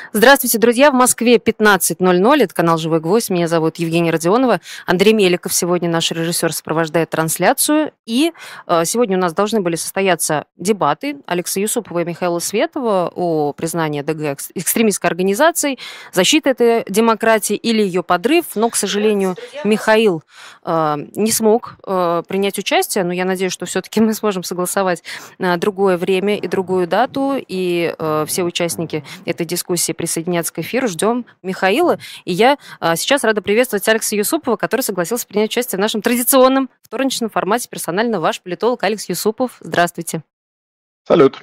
Здравствуйте, друзья! В Москве 15:00. Это канал «Живой гвоздь». Меня зовут Евгения Родионова. Андрей Меликов сегодня наш режиссер сопровождает трансляцию. И сегодня у нас должны были состояться дебаты Алекса Юсупова и Михаила Светова о признании ДГ экстремистской организацией, защита этой демократии или ее подрыв. Но, к сожалению, Михаил не смог принять участие. Но я надеюсь, что все-таки мы сможем согласовать другое время и другую дату. И все участники этой дискуссии присоединяться к эфиру. Ждем Михаила. И я сейчас рада приветствовать Алекса Юсупова, который согласился принять участие в нашем традиционном вторничном формате «Персонально ваш политолог» Алекс Юсупов. Здравствуйте. Салют.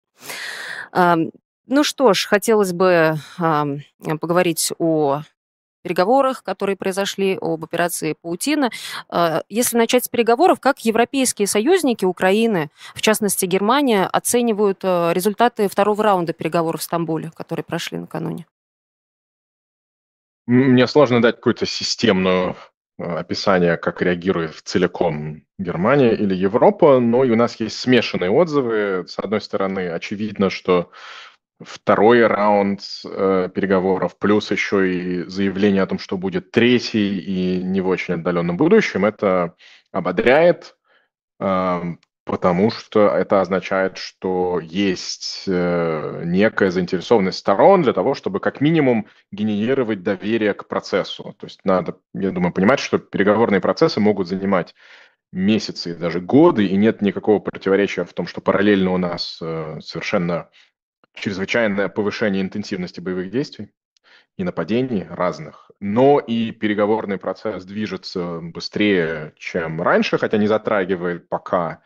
Ну что ж, хотелось бы поговорить о переговорах, которые произошли, об операции «Паутина». Если начать с переговоров, как европейские союзники Украины, в частности Германия, оценивают результаты второго раунда переговоров в Стамбуле, которые прошли накануне? Мне сложно дать какое-то системное описание, как реагирует целиком Германия или Европа, но и у нас есть смешанные отзывы. С одной стороны, очевидно, что второй раунд переговоров, плюс еще и заявление о том, что будет третий и не в очень отдаленном будущем, это ободряет. Потому что это означает, что есть некая заинтересованность сторон для того, чтобы как минимум генерировать доверие к процессу. То есть надо, я думаю, понимать, что переговорные процессы могут занимать месяцы и даже годы, и нет никакого противоречия в том, что параллельно у нас совершенно чрезвычайное повышение интенсивности боевых действий и нападений разных, но и переговорный процесс движется быстрее, чем раньше, хотя не затрагивает пока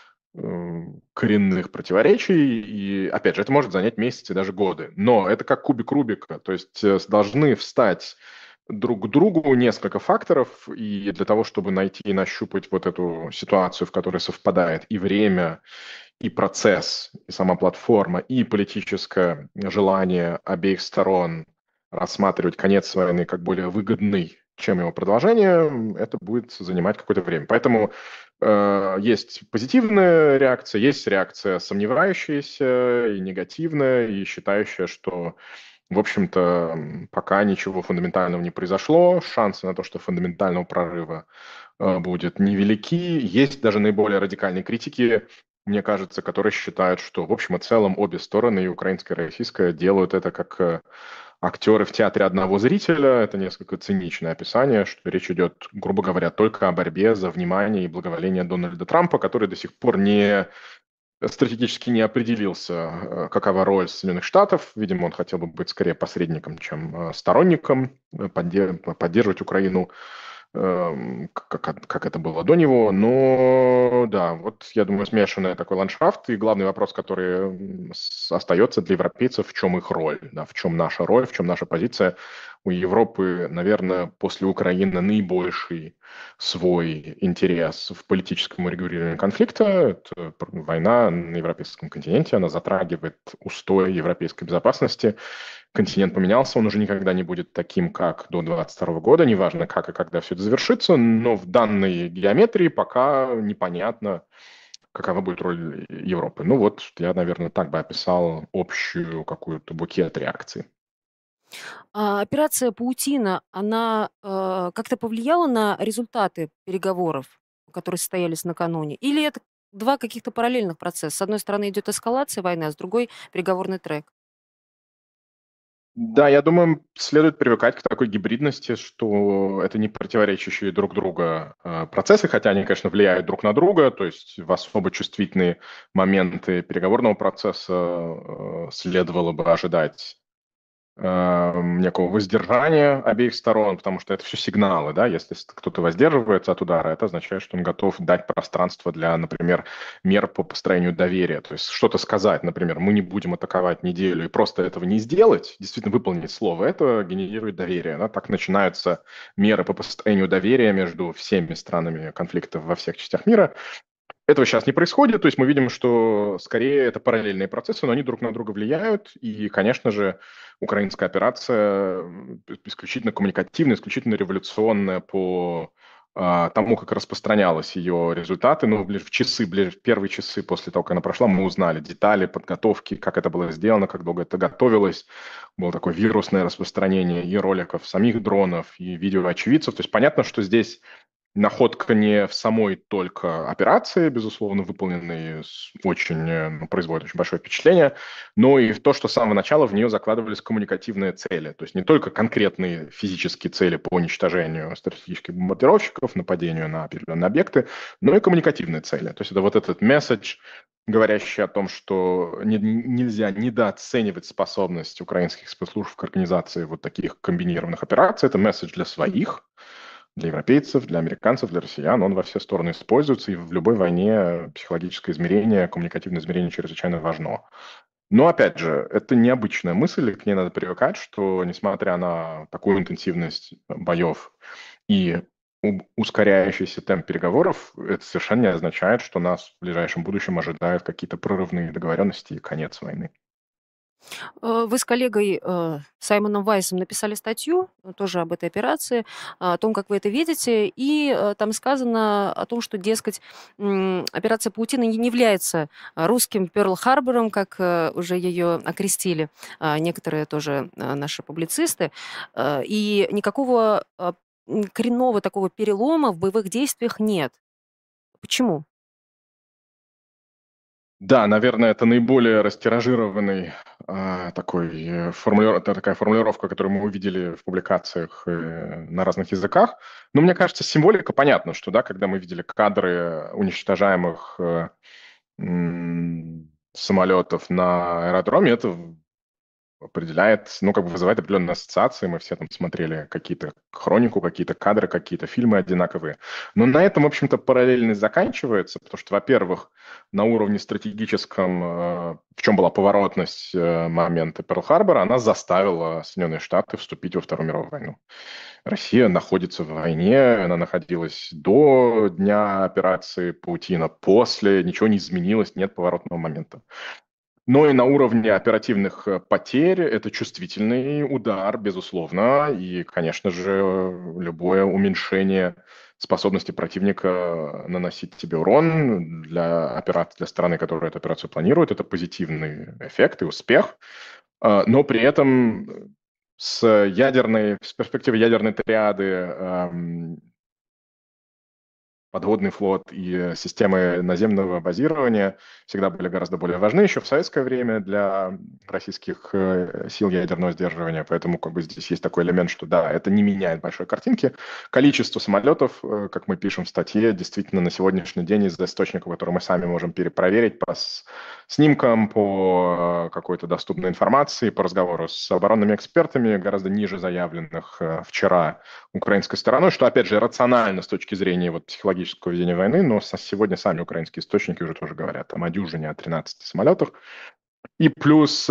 коренных противоречий, и, опять же, это может занять месяцы, даже годы. Но это как кубик Рубика, то есть должны встать друг к другу несколько факторов, и для того, чтобы найти и нащупать вот эту ситуацию, в которой совпадает и время, и процесс, и сама платформа, и политическое желание обеих сторон рассматривать конец войны как более выгодный, чем его продолжение, это будет занимать какое-то время. Поэтому есть позитивная реакция, есть реакция сомневающаяся и негативная, и считающая, что, в общем-то, пока ничего фундаментального не произошло, шансы на то, что фундаментального прорыва будет невелики. Есть даже наиболее радикальные критики, мне кажется, которые считают, что, в общем и целом, обе стороны, и украинская, и российская, делают это как актеры в театре одного зрителя. Это несколько циничное описание, что речь идет, грубо говоря, только о борьбе за внимание и благоволение Дональда Трампа, который до сих пор стратегически не определился, какова роль Соединенных Штатов. Видимо, он хотел бы быть скорее посредником, чем сторонником, поддерживать Украину, как это было до него. Но да, вот я думаю, смешанный такой ландшафт. И главный вопрос, который остается для европейцев, в чем их роль, да, в чем наша роль, в чем наша позиция. У Европы, наверное, после Украины наибольший свой интерес в политическом урегулировании конфликта. Это война на европейском континенте, она затрагивает устои европейской безопасности. Континент поменялся, он уже никогда не будет таким, как до 2022 года, неважно, как и когда все это завершится, но в данной геометрии пока непонятно, какова будет роль Европы. Ну вот, я, наверное, так бы описал общую какую-то букет реакций. Операция «Паутина», она как-то повлияла на результаты переговоров, которые состоялись накануне? Или это два каких-то параллельных процесса? С одной стороны идет эскалация войны, а с другой переговорный трек. Да, я думаю, следует привыкать к такой гибридности, что это не противоречащие друг друга процессы, хотя они, конечно, влияют друг на друга, то есть в особо чувствительные моменты переговорного процесса следовало бы ожидать некого воздержания обеих сторон, потому что это все сигналы, да, если кто-то воздерживается от удара, это означает, что он готов дать пространство для, например, мер по построению доверия, то есть что-то сказать, например, мы не будем атаковать неделю и просто этого не сделать, действительно выполнить слово, это генерирует доверие, да? Так начинаются меры по построению доверия между всеми странами конфликта во всех частях мира. Этого сейчас не происходит, то есть мы видим, что скорее это параллельные процессы, но они друг на друга влияют, и, конечно же, украинская операция исключительно коммуникативная, исключительно революционная по тому, как распространялись ее результаты. Ну, в первые часы после того, как она прошла, мы узнали детали подготовки, как это было сделано, как долго это готовилось. Было такое вирусное распространение и роликов самих дронов, и видео очевидцев. То есть понятно, что здесь находка не в самой только операции, безусловно, выполненной очень, производит очень большое впечатление, но и в то, что с самого начала в нее закладывались коммуникативные цели. То есть не только конкретные физические цели по уничтожению стратегических бомбардировщиков, нападению на определенные объекты, но и коммуникативные цели. То есть это вот этот месседж, говорящий о том, что нельзя недооценивать способность украинских спецслужб к организации вот таких комбинированных операций. Это месседж для своих, для европейцев, для американцев, для россиян. Он во все стороны используется, и в любой войне психологическое измерение, коммуникативное измерение чрезвычайно важно. Но, опять же, это необычная мысль, и к ней надо привыкать, что, несмотря на такую интенсивность боев и ускоряющийся темп переговоров, это совершенно не означает, что нас в ближайшем будущем ожидают какие-то прорывные договоренности и конец войны. Вы с коллегой Саймоном Вайсом написали статью тоже об этой операции, о том, как вы это видите, и там сказано о том, что, дескать, операция «Паутина» не является русским Перл-Харбором, как уже ее окрестили некоторые тоже наши публицисты, и никакого коренного такого перелома в боевых действиях нет. Почему? Да, наверное, это наиболее растиражированный такая формулировка, которую мы увидели в публикациях на разных языках. Но мне кажется, символика понятна, что да, когда мы видели кадры уничтожаемых самолетов на аэродроме, это определяет, ну, как бы вызывает определенные ассоциации. Мы все там смотрели какие-то хронику, какие-то кадры, какие-то фильмы одинаковые. Но на этом, в общем-то, параллельность заканчивается, потому что, во-первых, на уровне стратегическом, в чем была поворотность момента Перл-Харбора, она заставила Соединенные Штаты вступить во Вторую мировую войну. Россия находится в войне, она находилась до дня операции «Паутина», после, ничего не изменилось, нет поворотного момента. Но и на уровне оперативных потерь это чувствительный удар, безусловно. И, конечно же, любое уменьшение способности противника наносить тебе урон для страны, которая эту операцию планирует, это позитивный эффект и успех. Но при этом с перспективы ядерной триады подводный флот и системы наземного базирования всегда были гораздо более важны еще в советское время для российских сил ядерного сдерживания. Поэтому как бы здесь есть такой элемент, что да, это не меняет большой картинки. Количество самолетов, как мы пишем в статье, действительно на сегодняшний день из источников, которые мы сами можем перепроверить по снимкам, по какой-то доступной информации, по разговору с оборонными экспертами, гораздо ниже заявленных вчера украинской стороной, что, опять же, рационально с точки зрения вот психологического ведения войны, но сегодня сами украинские источники уже тоже говорят там о дюжине, о 13 самолетах. И плюс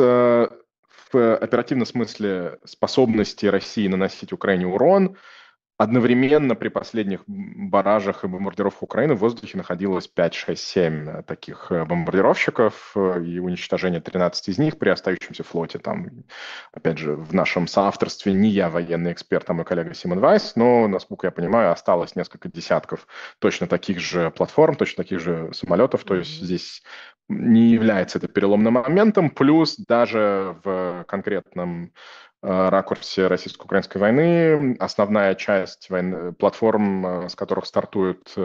в оперативном смысле способности России наносить Украине урон. Одновременно при последних баражах и бомбардировках Украины в воздухе находилось 5, 6, 7 таких бомбардировщиков, и уничтожение 13 из них при остающемся флоте. Там, опять же, в нашем соавторстве не я военный эксперт, а мой коллега Симон Вайс, но, насколько я понимаю, осталось несколько десятков точно таких же платформ, точно таких же самолетов. То есть здесь не является это переломным моментом. Плюс даже в конкретном ракурсе российско-украинской войны. Основная часть платформ, с которых стартуют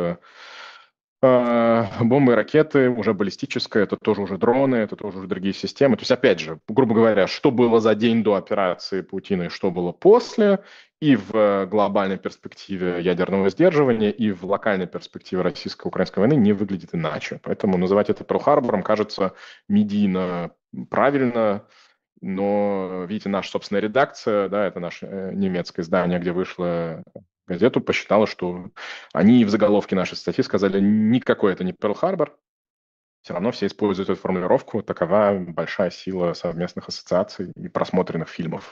бомбы и ракеты, уже баллистическая, это тоже уже дроны, это тоже уже другие системы. То есть, опять же, грубо говоря, что было за день до операции Паутины и что было после, и в глобальной перспективе ядерного сдерживания, и в локальной перспективе российско-украинской войны не выглядит иначе. Поэтому называть это Перл-Харбором кажется медийно правильно. Но, видите, наша собственная редакция, да, это наше немецкое издание, где вышло газету, посчитала, что они в заголовке нашей статьи сказали, никакой это не Перл-Харбор, все равно все используют эту формулировку, такова большая сила совместных ассоциаций и просмотренных фильмов.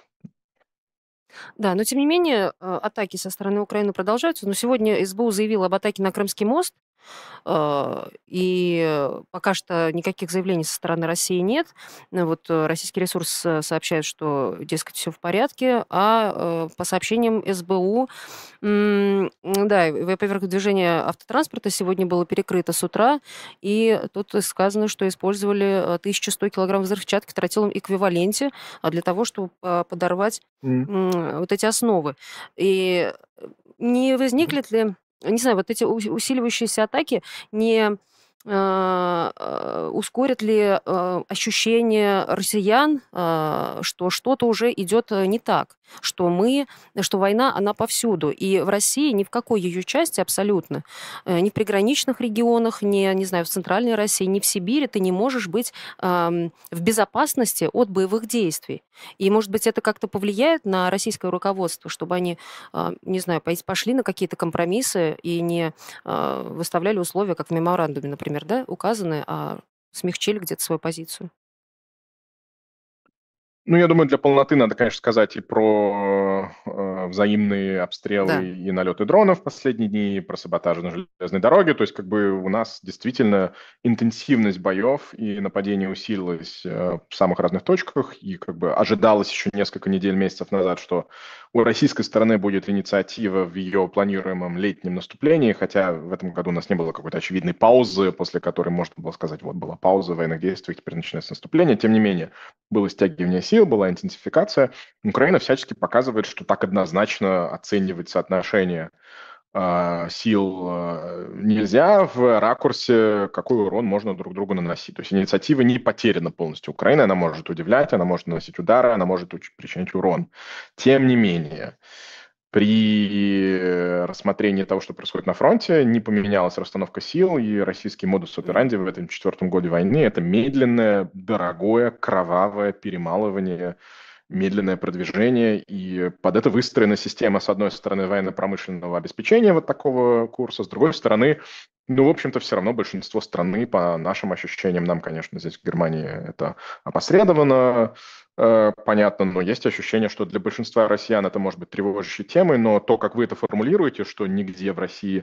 Да, но тем не менее, атаки со стороны Украины продолжаются. Но сегодня СБУ заявила об атаке на Крымский мост. И пока что никаких заявлений со стороны России нет. Вот российский ресурс сообщает, что, дескать, все в порядке, а по сообщениям СБУ, да, во-первых, движение автотранспорта сегодня было перекрыто с утра, и тут сказано, что использовали 1100 килограмм взрывчатки в тротиловом эквиваленте для того, чтобы подорвать М. вот эти основы. И не возникнет ли, не знаю, вот эти усиливающиеся атаки не ускорят ли ощущение россиян, что что-то уже идет не так, что война, она повсюду. И в России ни в какой ее части абсолютно, ни в приграничных регионах, ни, не знаю, в центральной России, ни в Сибири ты не можешь быть в безопасности от боевых действий. И, может быть, это как-то повлияет на российское руководство, чтобы они, не знаю, пошли на какие-то компромиссы и не выставляли условия, как в меморандуме, например, да, указаны, а смягчили где-то свою позицию. Ну, я думаю, для полноты надо, конечно, сказать и про взаимные Да. обстрелы и налеты дронов в последние дни, и про саботажи на железной дороге. То есть, как бы у нас действительно интенсивность боев и нападений усилилась в самых разных точках, и как бы ожидалось еще несколько недель, месяцев назад, что у российской стороны будет инициатива в ее планируемом летнем наступлении, хотя в этом году у нас не было какой-то очевидной паузы, после которой можно было сказать, вот была пауза военных действий, теперь начинается наступление. Тем не менее, было стягивание сил, была интенсификация. Украина всячески показывает, что так однозначно оценивать соотношение сил нельзя в ракурсе, какой урон можно друг другу наносить. То есть инициатива не потеряна полностью. Украина, она может удивлять, она может наносить удары, она может причинять урон. Тем не менее, при рассмотрении того, что происходит на фронте, не поменялась расстановка сил, и российский модус Мгм. операнди в этом четвертом годе войны – это медленное, дорогое, кровавое перемалывание, медленное продвижение, и под это выстроена система, с одной стороны, военно-промышленного обеспечения вот такого курса, с другой стороны, ну, в общем-то, все равно большинство страны, по нашим ощущениям, нам, конечно, здесь в Германии это опосредованно, понятно, но есть ощущение, что для большинства россиян это может быть тревожащей темой, но то, как вы это формулируете, что нигде в России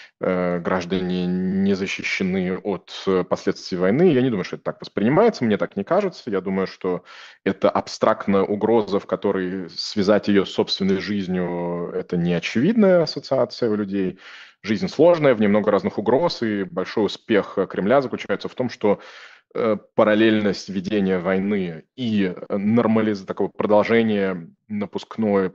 граждане не защищены от последствий войны, я не думаю, что это так воспринимается, мне так не кажется. Я думаю, что это абстрактная угроза, в которой связать ее с собственной жизнью, это не очевидная ассоциация у людей. Жизнь сложная, в ней много разных угроз, и большой успех Кремля заключается в том, что параллельность ведения войны и такого продолжения напускной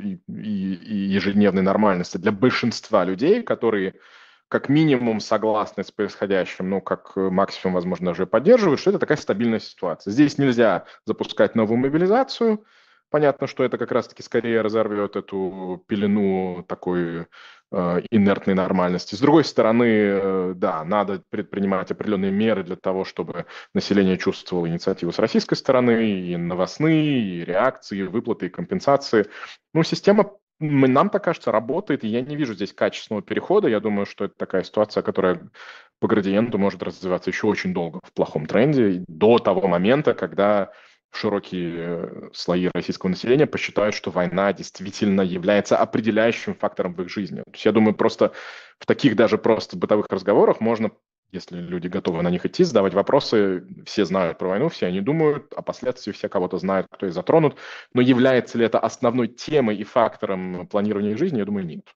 и ежедневной нормальности для большинства людей, которые как минимум согласны с происходящим, ну, как максимум, возможно, даже поддерживают, что это такая стабильная ситуация. Здесь нельзя запускать новую мобилизацию. Понятно, что это как раз-таки скорее разорвет эту пелену такой инертной нормальности. С другой стороны, да, надо предпринимать определенные меры для того, чтобы население чувствовало инициативу с российской стороны, и новостные, и реакции, и выплаты, и компенсации. Ну, система, нам так кажется, работает, и я не вижу здесь качественного перехода. Я думаю, что это такая ситуация, которая по градиенту может развиваться еще очень долго в плохом тренде, до того момента, когда широкие слои российского населения посчитают, что война действительно является определяющим фактором в их жизни. То есть я думаю, просто в таких даже просто бытовых разговорах можно, если люди готовы на них идти, задавать вопросы. Все знают про войну, все они думают, о последствиях все кого-то знают, кто их затронут. Но является ли это основной темой и фактором планирования их жизни, я думаю, нет.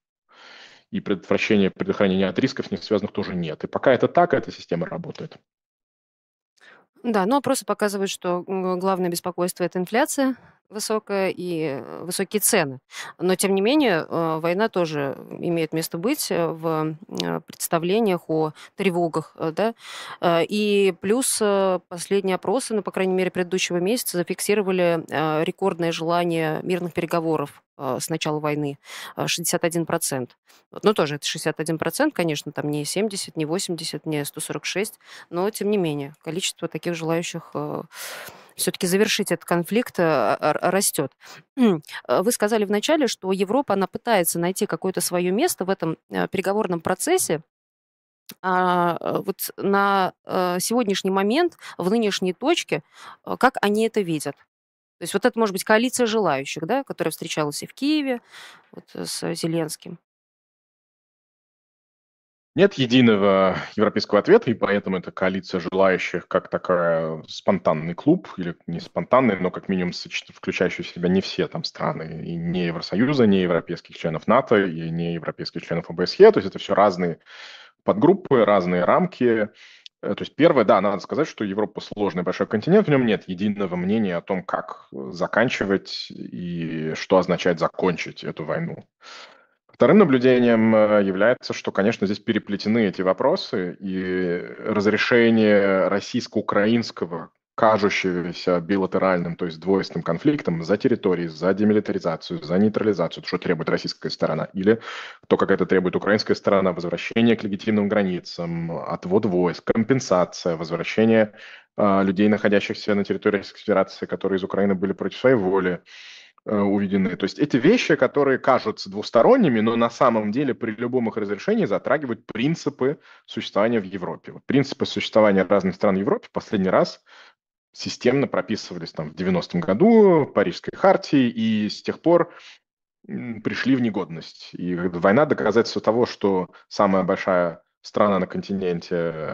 И предохранения от рисков, с них связанных, тоже нет. И пока это так, эта система работает. Да, но опросы показывают, что главное беспокойство – это инфляция высокая и высокие цены. Но, тем не менее, война тоже имеет место быть в представлениях о тревогах. Да? И плюс последние опросы, ну, по крайней мере, предыдущего месяца зафиксировали рекордное желание мирных переговоров с начала войны – 61%. Ну, тоже это 61%, конечно, там не 70, не 80, не 146, но тем не менее количество таких желающих все-таки завершить этот конфликт растет. Вы сказали вначале, что Европа, она пытается найти какое-то свое место в этом переговорном процессе. Вот на сегодняшний момент, в нынешней точке, как они это видят? То есть вот это может быть коалиция желающих, да, которая встречалась и в Киеве вот, с Зеленским. Нет единого европейского ответа, и поэтому эта коалиция желающих, как такая спонтанный клуб, или не спонтанный, но как минимум включающий в себя не все там страны, и не Евросоюза, не европейских членов НАТО, и не европейских членов ОБСЕ, то есть это все разные подгруппы, разные рамки. То есть первое, да, надо сказать, что Европа сложный большой континент, в нем нет единого мнения о том, как заканчивать и что означает закончить эту войну. Вторым наблюдением является, что, конечно, здесь переплетены эти вопросы, и разрешение российско-украинского, кажущегося билатеральным, то есть двойственным конфликтом за территории, за демилитаризацию, за нейтрализацию, что требует российская сторона, или то, как это требует украинская сторона, возвращение к легитимным границам, отвод войск, компенсация, возвращение людей, находящихся на территории Российской Федерации, которые из Украины были против своей воли, уведены. То есть эти вещи, которые кажутся двусторонними, но на самом деле при любом их разрешении затрагивают принципы существования в Европе. Вот принципы существования разных стран в Европе в последний раз системно прописывались там в 90-м году в Парижской хартии, и с тех пор пришли в негодность. И война — доказательство того, что самая большая страна на континенте,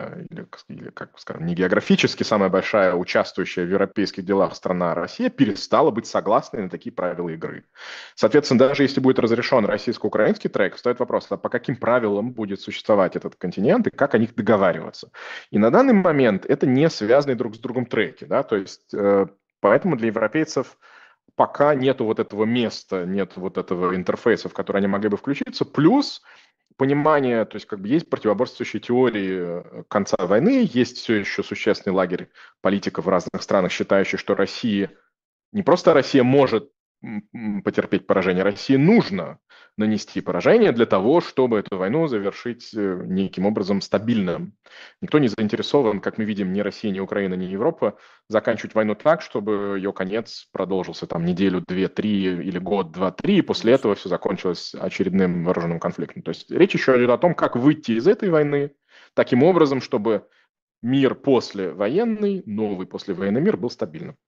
или, как скажем, не географически самая большая участвующая в европейских делах страна Россия, перестала быть согласной на такие правила игры. Соответственно, даже если будет разрешен российско-украинский трек, встает вопрос, а по каким правилам будет существовать этот континент и как о них договариваться. И на данный момент это не связанные друг с другом треки, да, то есть поэтому для европейцев пока нету вот этого места, нет вот этого интерфейса, в который они могли бы включиться, плюс понимание, то есть как бы есть противоборствующие теории конца войны, есть все еще существенный лагерь политиков в разных странах, считающий, что Россия, не просто Россия может потерпеть поражение, России нужно нанести поражение для того, чтобы эту войну завершить неким образом стабильным. Никто не заинтересован, как мы видим, ни Россия, ни Украина, ни Европа, заканчивать войну так, чтобы ее конец продолжился там неделю, две, три или год, два, три, и после Конечно. этого все закончилось очередным вооруженным конфликтом. То есть речь еще идет о том, как выйти из этой войны таким образом, чтобы мир послевоенный, новый послевоенный мир был стабильным.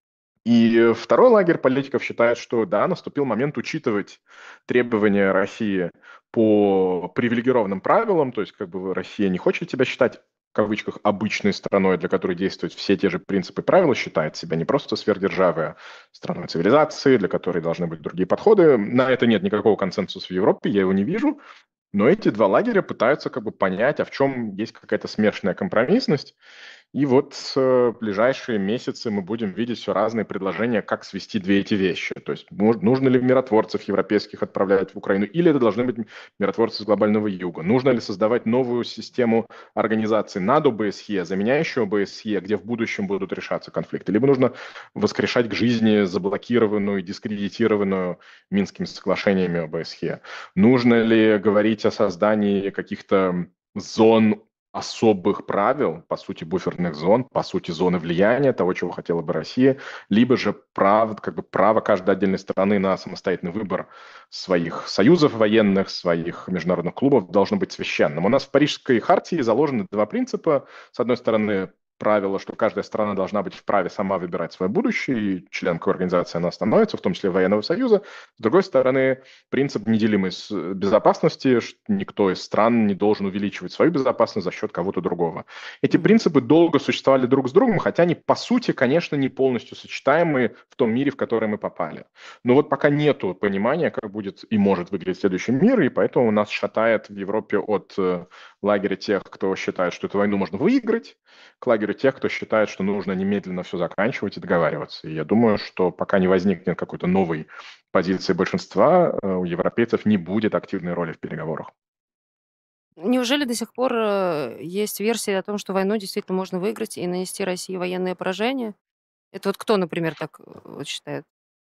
И второй лагерь политиков считает, что да, наступил момент учитывать требования России по привилегированным правилам, то есть как бы Россия не хочет себя считать в кавычках обычной страной, для которой действуют все те же принципы и правила, считает себя не просто сверхдержавой, а страной цивилизации, для которой должны быть другие подходы. На это нет никакого консенсуса в Европе, я его не вижу. Но эти два лагеря пытаются как бы понять, а в чем есть какая-то смешанная компромиссность. И вот в ближайшие месяцы мы будем видеть все разные предложения, как свести две эти вещи. То есть нужно ли миротворцев европейских отправлять в Украину, или это должны быть миротворцы с глобального юга? Нужно ли создавать новую систему организации над ОБСЕ, заменяющую ОБСЕ, где в будущем будут решаться конфликты? Либо нужно воскрешать к жизни заблокированную, дискредитированную Минскими соглашениями ОБСЕ? Нужно ли говорить о создании каких-то зон особых правил, по сути, буферных зон, по сути, зоны влияния того, чего хотела бы Россия, либо же право каждой отдельной страны на самостоятельный выбор своих союзов военных, своих международных клубов должно быть священным. У нас в Парижской хартии заложены два принципа. С одной стороны, правило, что каждая страна должна быть вправе сама выбирать свое будущее, и член какой организации она становится, в том числе военного союза. С другой стороны, принцип неделимой безопасности, что никто из стран не должен увеличивать свою безопасность за счет кого-то другого. Эти Мгм. принципы долго существовали друг с другом, хотя они, по сути, конечно, не полностью сочетаемы в том мире, в который мы попали. Но вот пока нету понимания, как будет и может выглядеть следующий мир, и поэтому нас шатает в Европе от лагеря тех, кто считает, что эту войну можно выиграть, к лагерю тех, кто считает, что нужно немедленно все заканчивать и договариваться. И я думаю, что пока не возникнет какой-то новой позиции большинства, у европейцев не будет активной роли в переговорах. Неужели до сих пор есть версия о том, что войну действительно можно выиграть и нанести России военное поражение? Это вот кто, например, так вот считает?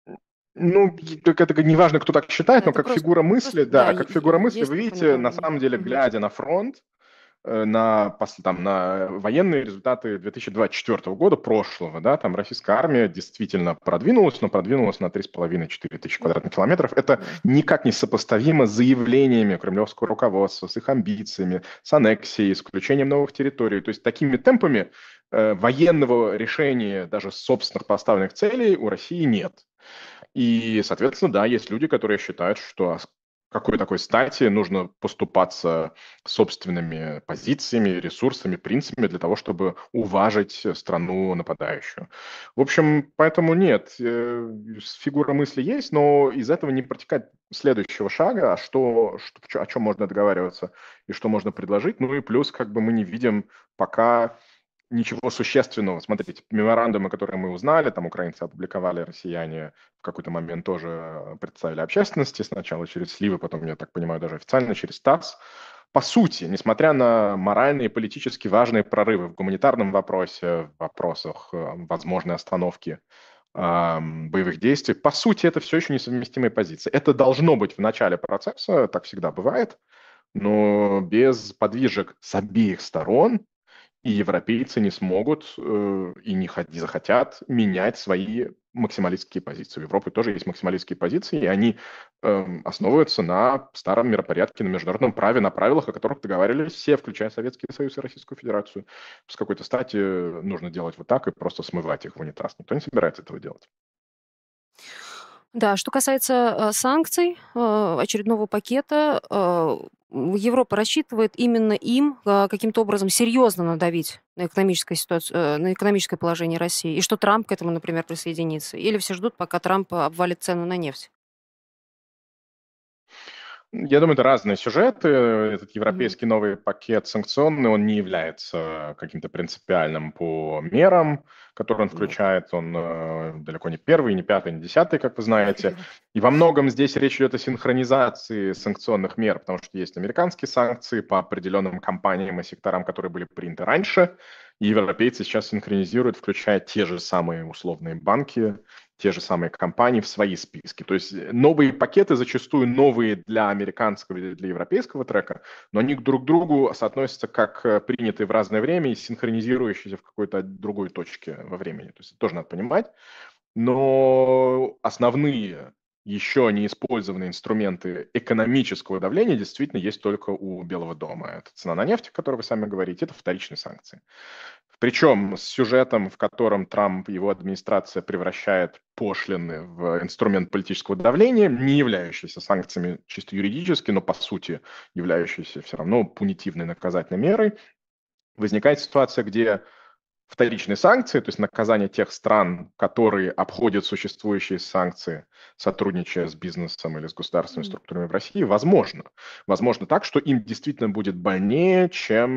Ну, так это неважно, кто так считает, Да, но это как просто, фигура просто мысли, да, да, как фигура мысли, есть вы такое видите, на направление. самом деле, Мгм. глядя на фронт, на военные результаты 2024 года, прошлого, да, там российская армия действительно продвинулась, но продвинулась на 3,5-4 тысячи Ну, квадратных километров. Это да. никак не сопоставимо с заявлениями кремлевского руководства, с их амбициями, с аннексией, с включением новых территорий. То есть такими темпами военного решения даже собственных поставленных целей у России нет. И, соответственно, да, есть люди, которые считают, что какой такой стати нужно поступаться собственными позициями, ресурсами, принципами для того, чтобы уважить страну нападающую. В общем, поэтому нет, фигура мысли есть, но из этого не протекает следующего шага, а о чем можно договариваться и что можно предложить. Ну и плюс, как бы мы не видим пока ничего существенного. Смотрите, меморандумы, которые мы узнали, там украинцы опубликовали, россияне в какой-то момент тоже представили общественности, сначала через сливы, потом, я так понимаю, даже официально через ТАСС. По сути, несмотря на моральные и политически важные прорывы в гуманитарном вопросе, в вопросах возможной остановки боевых действий, по сути, это все еще несовместимые позиции. Это должно быть в начале процесса, так всегда бывает, но без подвижек с обеих сторон и европейцы не смогут и не захотят менять свои максималистские позиции. У Европы тоже есть максималистские позиции, и они основываются на старом миропорядке, на международном праве, на правилах, о которых договаривались все, включая Советский Союз и Российскую Федерацию. С какой-то стати нужно делать вот так и просто смывать их в унитаз. Никто не собирается этого делать. Да, что касается санкций, очередного пакета, Европа рассчитывает именно им каким-то образом серьезно надавить на экономическую ситуацию, на экономическое положение России, и что Трамп к этому, например, присоединится. Или все ждут, пока Трамп обвалит цену на нефть. Я думаю, это разные сюжеты. Этот Мгм. европейский новый пакет санкционный, он не является каким-то принципиальным по мерам, которые он Вот. включает. Он далеко не первый, не пятый, не десятый, как вы знаете. И во многом здесь речь идет о синхронизации санкционных мер, потому что есть американские санкции по определенным компаниям и секторам, которые были приняты раньше, и европейцы сейчас синхронизируют, включая те же самые условные банки, те же самые компании в свои списки. То есть новые пакеты зачастую новые для американского или для европейского трека, но они друг к другу соотносятся как принятые в разное время и синхронизирующиеся в какой-то другой точке во времени. То есть это тоже надо понимать. Но основные еще не использованные инструменты экономического давления действительно есть только у Белого дома. Это цена на нефть, о которой вы сами говорите, это вторичные санкции. Причем с сюжетом, в котором Трамп и его администрация превращает пошлины в инструмент политического давления, не являющийся санкциями чисто юридически, но по сути являющийся все равно пунитивной наказательной мерой, возникает ситуация, где вторичные санкции, то есть наказание тех стран, которые обходят существующие санкции, сотрудничая с бизнесом или с государственными М. структурами в России, возможно. Возможно так, что им действительно будет больнее,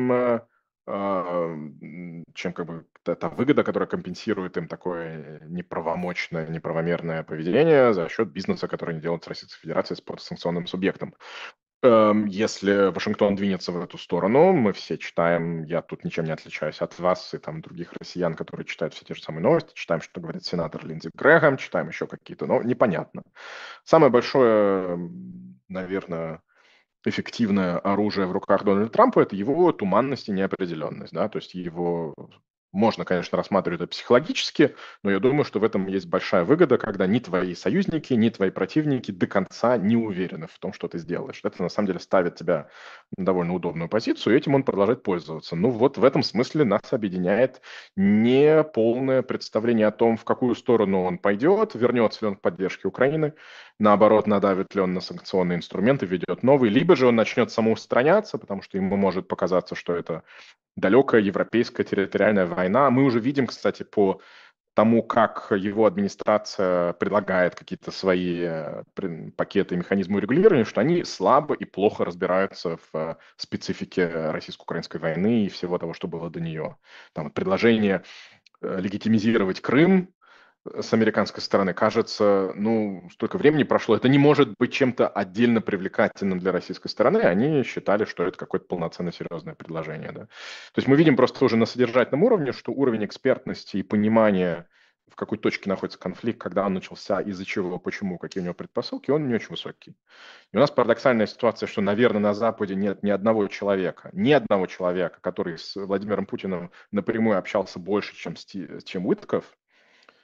чем как бы та выгода, которая компенсирует им такое неправомочное, неправомерное поведение за счет бизнеса, который они делают с Российской Федерацией с подсанкционным субъектом. Если Вашингтон двинется в эту сторону, мы все читаем, я тут ничем не отличаюсь от вас и там других россиян, которые читают все те же самые новости, читаем, что говорит сенатор Линдзи Грэхэм, читаем еще какие-то, но непонятно. Самое большое, наверное, эффективное оружие в руках Дональда Трампа – это его туманность и неопределенность, да, то есть его можно, конечно, рассматривать это психологически, но я думаю, что в этом есть большая выгода, когда ни твои союзники, ни твои противники до конца не уверены в том, что ты сделаешь. Это, на самом деле, ставит тебя на довольно удобную позицию, и этим он продолжает пользоваться. Ну вот в этом смысле нас объединяет неполное представление о том, в какую сторону он пойдет, вернется ли он к поддержке Украины, наоборот, надавит ли он на санкционные инструменты, ведет новый, либо же он начнет самоустраняться, потому что ему может показаться, что это далекая европейская территориальная война. Мы уже видим, кстати, по тому, как его администрация предлагает какие-то свои пакеты и механизмы урегулирования, что они слабо и плохо разбираются в специфике российско-украинской войны и всего того, что было до нее. Там вот предложение легитимизировать Крым с американской стороны, кажется, ну, столько времени прошло, это не может быть чем-то отдельно привлекательным для российской стороны. Они считали, что это какое-то полноценное серьезное предложение. Да? То есть мы видим просто уже на содержательном уровне, что уровень экспертности и понимания, в какой точке находится конфликт, когда он начался, из-за чего, почему, какие у него предпосылки, он не очень высокий. И у нас парадоксальная ситуация, что, наверное, на Западе нет ни одного человека, который с Владимиром Путиным напрямую общался больше, чем Уитков,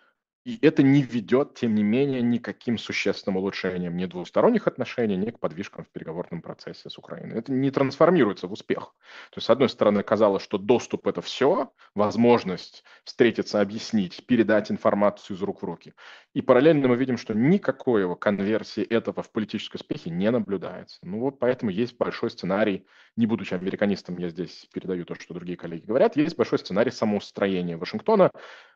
И это не ведет, тем не менее, никаким существенным улучшением ни двусторонних отношений, ни к подвижкам в переговорном процессе с Украиной. Это не трансформируется в успех. То есть, с одной стороны, казалось, что доступ – это все, возможность встретиться, объяснить, передать информацию из рук в руки. И параллельно мы видим, что никакой его конверсии этого в политической успехе не наблюдается. Ну вот поэтому есть большой сценарий, не будучи американистом, я здесь передаю то, что другие коллеги говорят, есть большой сценарий самоустроения Вашингтона.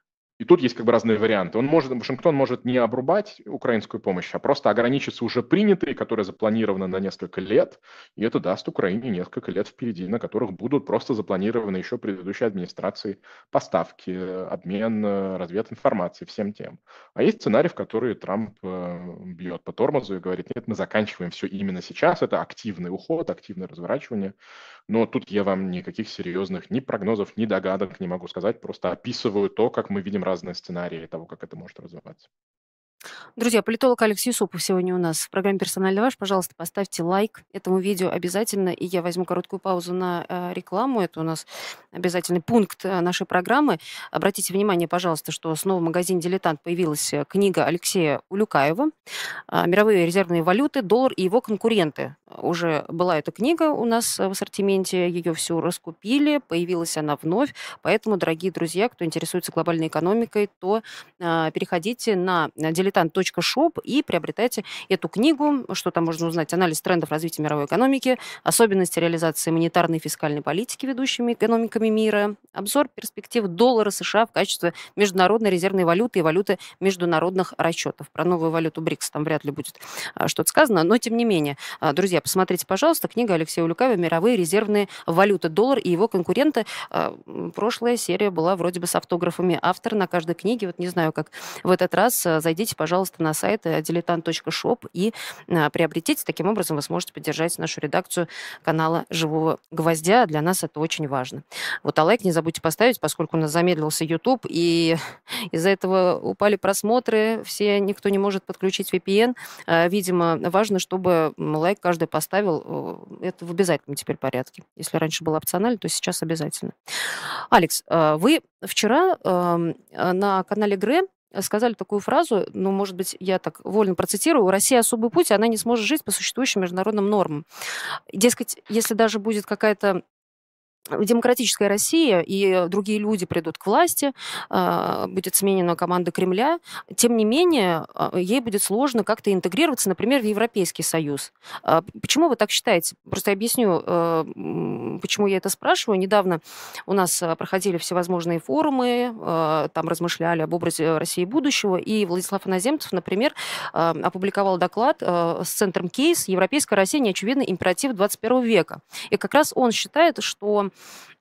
И тут есть как бы разные варианты. Вашингтон может не обрубать украинскую помощь, а просто ограничиться уже принятой, которая запланирована на несколько лет, и это даст Украине несколько лет впереди, на которых будут просто запланированы еще предыдущей администрацией поставки, обмен, развединформации, всем тем. А есть сценарий, в который Трамп бьет по тормозу и говорит, нет, мы заканчиваем все именно сейчас, это активный уход, активное разворачивание. Но тут я вам никаких серьезных ни прогнозов, ни догадок не могу сказать, просто описываю то, как мы видим разные сценарии того, как это может развиваться. Друзья, политолог Алекс Юсупов сегодня у нас в программе «Персонально ваш». Пожалуйста, поставьте лайк этому видео обязательно. И я возьму короткую паузу на рекламу. Это у нас обязательный пункт нашей программы. Обратите внимание, пожалуйста, что снова в магазине «Дилетант» появилась книга Алексея Улюкаева «Мировые резервные валюты, доллар и его конкуренты». Уже была эта книга у нас в ассортименте, ее всю раскупили, появилась она вновь. Поэтому, дорогие друзья, кто интересуется глобальной экономикой, то переходите на diletant.shop и приобретайте эту книгу. Что там можно узнать? Анализ трендов развития мировой экономики, особенности реализации монетарной и фискальной политики ведущими экономиками мира, обзор перспектив доллара США в качестве международной резервной валюты и валюты международных расчетов. Про новую валюту БРИКС там вряд ли будет что-то сказано, но тем не менее, друзья, посмотрите, пожалуйста, книга Алексея Улюкаева «Мировые резервные валюты, доллар и его конкуренты». Прошлая серия была вроде бы с автографами автора на каждой книге. Вот не знаю, как в этот раз. Зайдите, пожалуйста, на сайт diletant.shop и приобретите. Таким образом вы сможете поддержать нашу редакцию канала «Живого гвоздя». Для нас это очень важно. Вот, а лайк не забудьте поставить, поскольку у нас замедлился YouTube, и из-за этого упали просмотры, никто не может подключить VPN. Видимо, важно, чтобы лайк каждый поставил. Это в обязательном теперь порядке. Если раньше было опционально, то сейчас обязательно. Алекс, вы вчера на канале ГРЭ сказали такую фразу, ну, может быть, я так вольно процитирую: «У России особый путь, и она не сможет жить по существующим международным нормам». Дескать, если даже будет какая-то демократическая Россия, и другие люди придут к власти, будет сменена команда Кремля, тем не менее, ей будет сложно как-то интегрироваться, например, в Европейский Союз. Почему вы так считаете? Просто я объясню, почему я это спрашиваю. Недавно у нас проходили всевозможные форумы, там размышляли об образе России будущего, и Владислав Иноземцев, например, опубликовал доклад с центром «Кейс. Европейская Россия. Неочевидный императив 21 века». И как раз он считает, что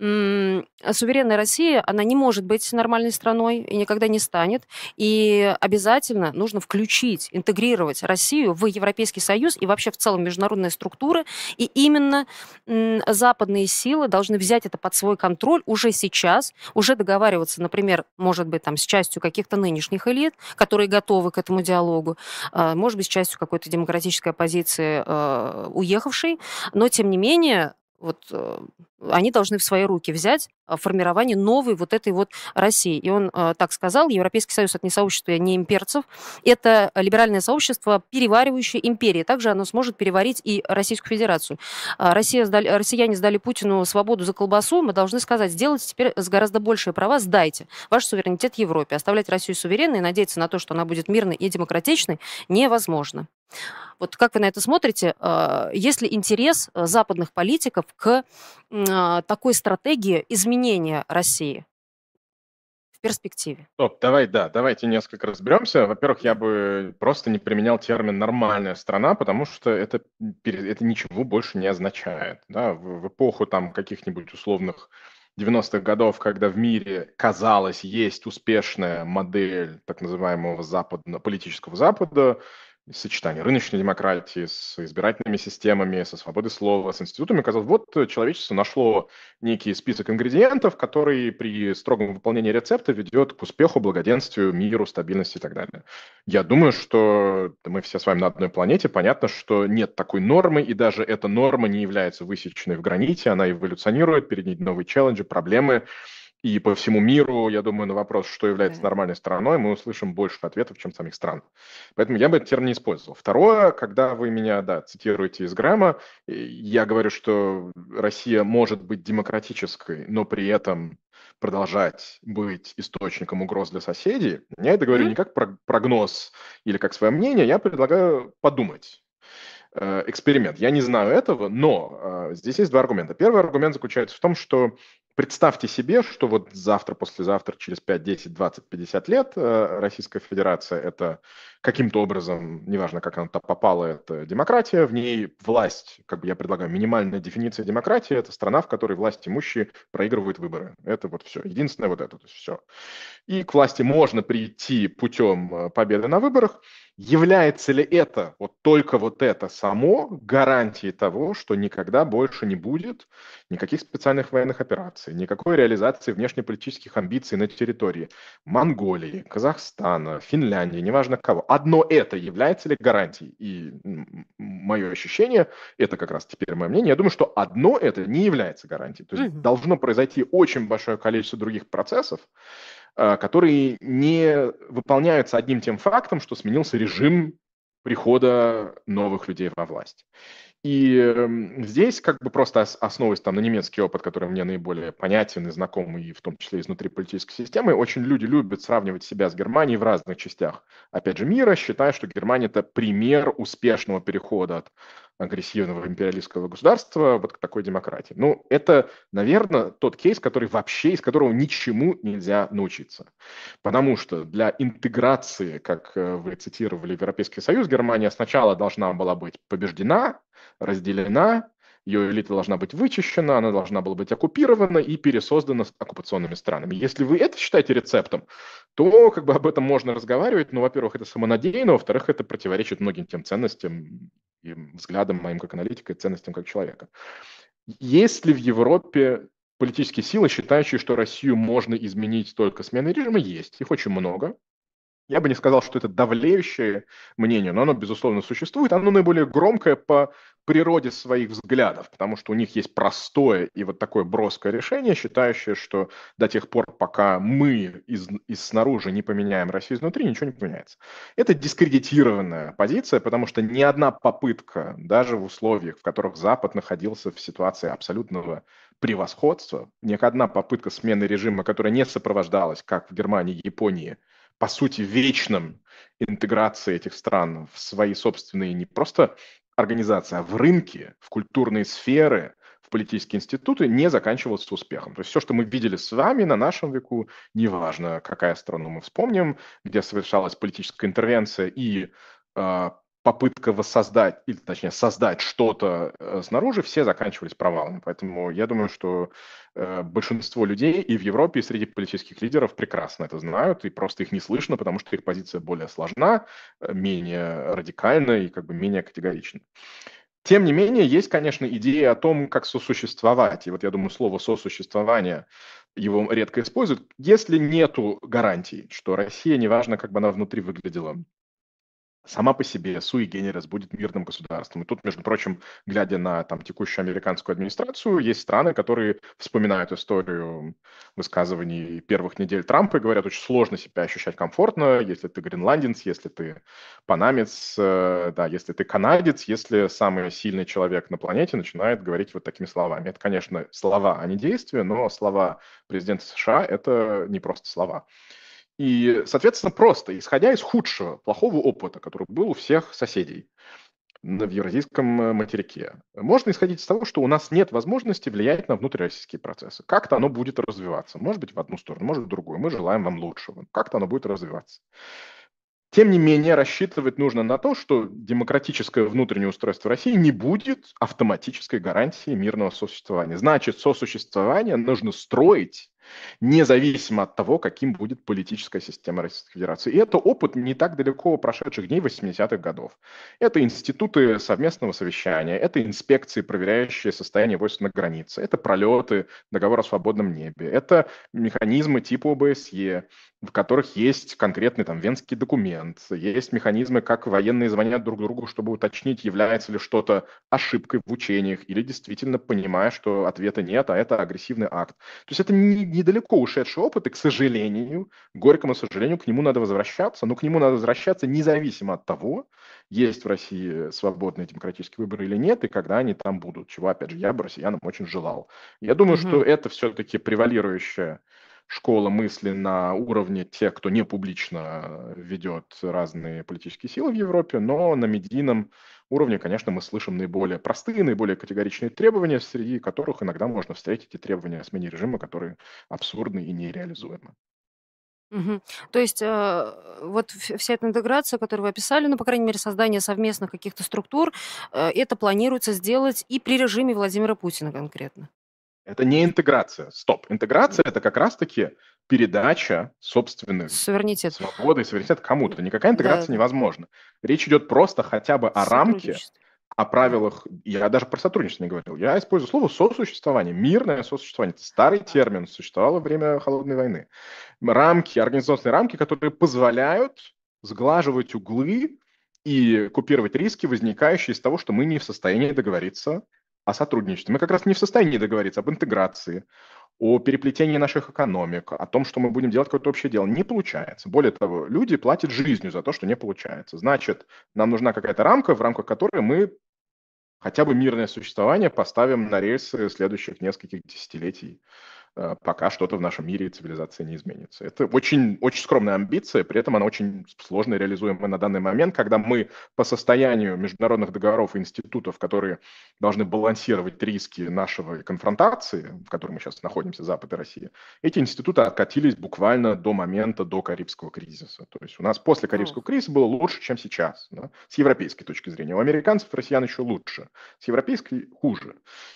суверенная Россия, она не может быть нормальной страной и никогда не станет. И обязательно нужно включить, интегрировать Россию в Европейский Союз и вообще в целом международные структуры. И именно западные силы должны взять это под свой контроль уже сейчас, уже договариваться, например, может быть, там, с частью каких-то нынешних элит, которые готовы к этому диалогу, может быть, с частью какой-то демократической оппозиции уехавшей, но, тем не менее, вот они должны в свои руки взять формирование новой вот этой вот России. И он так сказал: Европейский Союз — это не сообщество не имперцев, это либеральное сообщество, переваривающее империи. Также оно сможет переварить и Российскую Федерацию. Россияне сдали Путину свободу за колбасу. Мы должны сказать: сделайте теперь с гораздо большие права, сдайте ваш суверенитет Европе. Оставлять Россию суверенной и надеяться на то, что она будет мирной и демократичной, невозможно. Вот как вы на это смотрите? Есть ли интерес западных политиков к такой стратегии изменения России в перспективе? Давайте несколько разберемся. Во-первых, я бы просто не применял термин «нормальная страна», потому что это ничего больше не означает. Да? В эпоху там каких-нибудь условных 90-х годов, когда в мире, казалось, есть успешная модель так называемого политического Запада, сочетание рыночной демократии с избирательными системами, со свободой слова, с институтами, казалось, вот человечество нашло некий список ингредиентов, который при строгом выполнении рецепта ведет к успеху, благоденствию, миру, стабильности и так далее. Я думаю, что мы все с вами на одной планете. Понятно, что нет такой нормы, и даже эта норма не является высеченной в граните, она эволюционирует, перед ней новые челленджи, проблемы. И по всему миру, я думаю, на вопрос, что является Да. нормальной страной, мы услышим больше ответов, чем самих стран. Поэтому я бы этот термин не использовал. Второе, когда вы меня, да, цитируете из Грэма, я говорю, что Россия может быть демократической, но при этом продолжать быть источником угроз для соседей. Я это говорю М? не как прогноз или как свое мнение, я предлагаю подумать. Эксперимент. Я не знаю этого, но здесь есть два аргумента. Первый аргумент заключается в том, что представьте себе, что вот завтра, послезавтра, через 5, 10, 20, 50 лет Российская Федерация — это каким-то образом, неважно, как она туда попала, это демократия, в ней власть, как бы я предлагаю, минимальная дефиниция демократии — это страна, в которой власть имущие проигрывают выборы. Это вот все. Единственное вот это, то есть все. И к власти можно прийти путем победы на выборах. Является ли это, вот только вот это само, гарантией того, что никогда больше не будет никаких специальных военных операций, никакой реализации внешнеполитических амбиций на территории Монголии, Казахстана, Финляндии, неважно кого? Одно это является ли гарантией? И мое ощущение, это как раз теперь мое мнение, я думаю, что одно это не является гарантией. То есть Мгм. должно произойти очень большое количество других процессов, которые не выполняются одним тем фактом, что сменился режим прихода новых людей во власть. И здесь как бы просто основываясь там на немецкий опыт, который мне наиболее понятен и знаком, и в том числе изнутри политической системы, очень люди любят сравнивать себя с Германией в разных частях, опять же, мира, считая, что Германия — это пример успешного перехода от агрессивного империалистского государства вот к такой демократии. Ну, это, наверное, тот кейс, который вообще, из которого ничему нельзя научиться. Потому что для интеграции, как вы цитировали, в Европейский Союз, Германия сначала должна была быть побеждена, разделена, ее элита должна быть вычищена, она должна была быть оккупирована и пересоздана с оккупационными странами. Если вы это считаете рецептом, то как бы об этом можно разговаривать, но, во-первых, это самонадеянно, во-вторых, это противоречит многим тем ценностям и взглядам моим как аналитика, и ценностям как человека. Есть ли в Европе политические силы, считающие, что Россию можно изменить только сменой режима? Есть. Их очень много. Я бы не сказал, что это давлеющее мнение, но оно, безусловно, существует. Оно наиболее громкое по природе своих взглядов, потому что у них есть простое и вот такое броское решение, считающее, что до тех пор, пока мы из снаружи не поменяем Россию изнутри, ничего не поменяется. Это дискредитированная позиция, потому что ни одна попытка, даже в условиях, в которых Запад находился в ситуации абсолютного превосходства, ни одна попытка смены режима, которая не сопровождалась, как в Германии, Японии, по сути, вечном интеграции этих стран в свои собственные не просто организации, а в рынки, в культурные сферы, в политические институты, не заканчивалось успехом. То есть все, что мы видели с вами на нашем веку, неважно, какая страну мы вспомним, где совершалась политическая интервенция и попытка воссоздать, или точнее создать что-то снаружи, все заканчивались провалом. Поэтому я думаю, что большинство людей и в Европе, и среди политических лидеров прекрасно это знают, и просто их не слышно, потому что их позиция более сложна, менее радикальна и как бы менее категорична. Тем не менее, есть, конечно, идея о том, как сосуществовать. И вот я думаю, слово «сосуществование» его редко используют. Если нету гарантий, что Россия, неважно, как бы она внутри выглядела, сама по себе суи генерис будет мирным государством. И тут, между прочим, глядя на там, текущую американскую администрацию, есть страны, которые вспоминают историю высказываний первых недель Трампа и говорят, очень сложно себя ощущать комфортно, если ты гренландец, если ты панамец, да, если ты канадец, если самый сильный человек на планете начинает говорить вот такими словами. Это, конечно, слова, а не действия, но слова президента США — это не просто слова. И, соответственно, просто, исходя из худшего, плохого опыта, который был у всех соседей в евразийском материке, можно исходить из того, что у нас нет возможности влиять на внутрироссийские процессы. Как-то оно будет развиваться. Может быть, в одну сторону, может, в другую. Мы желаем вам лучшего. Как-то оно будет развиваться. Тем не менее, рассчитывать нужно на то, что демократическое внутреннее устройство России не будет автоматической гарантией мирного сосуществования. Значит, сосуществование нужно строить независимо от того, каким будет политическая система Российской Федерации. И это опыт не так далеко прошедших дней 80-х годов. Это институты совместного совещания, это инспекции, проверяющие состояние войск на границе, это пролеты договора о свободном небе, это механизмы типа ОБСЕ, в которых есть конкретный там венский документ, есть механизмы, как военные звонят друг другу, чтобы уточнить, является ли что-то ошибкой в учениях или действительно понимая, что ответа нет, а это агрессивный акт. То есть это недалеко ушедший опыт, и, к сожалению, к горькому сожалению, к нему надо возвращаться, но к нему надо возвращаться независимо от того, есть в России свободные демократические выборы или нет, и когда они там будут, чего, опять же, я бы россиянам очень желал. Я думаю, что Мгм. это все-таки превалирующая школа мысли на уровне тех, кто не публично ведет разные политические силы в Европе, но на медийном уровне, конечно, мы слышим наиболее простые, наиболее категоричные требования, среди которых иногда можно встретить и требования о смене режима, которые абсурдны и нереализуемы. Мгм. То есть, вот вся эта интеграция, которую вы описали, ну, по крайней мере, создание совместных каких-то структур, это планируется сделать и при режиме Владимира Путина конкретно. Это не интеграция. Стоп. Интеграция – это как раз-таки передача собственных Суверенитет. свободы и суверенитета кому-то. Никакая интеграция Да-да-да. невозможна. Речь идет просто хотя бы о рамке, Сотрудничество. о Ага. правилах. Я даже про сотрудничество не говорил. Я использую слово сосуществование, мирное сосуществование. Это старый термин, существовал во время Холодной войны. Рамки, организационные рамки, которые позволяют сглаживать углы и купировать риски, возникающие из того, что мы не в состоянии договориться о сотрудничестве. Мы как раз не в состоянии договориться об интеграции, о переплетении наших экономик, о том, что мы будем делать какое-то общее дело. Не получается. Более того, люди платят жизнью за то, что не получается. Значит, нам нужна какая-то рамка, в рамках которой мы хотя бы мирное существование поставим на рельсы следующих нескольких десятилетий, пока что-то в нашем мире и цивилизации не изменится. Это очень, очень скромная амбиция, при этом она очень сложно реализуема на данный момент, когда мы по состоянию международных договоров и институтов, которые должны балансировать риски нашего конфронтации, в которой мы сейчас находимся, Запад и Россия, эти институты откатились буквально до момента, до Карибского кризиса. То есть у нас после О. Карибского кризиса было лучше, чем сейчас, да, с европейской точки зрения. У американцев и россиян еще лучше, с европейской хуже.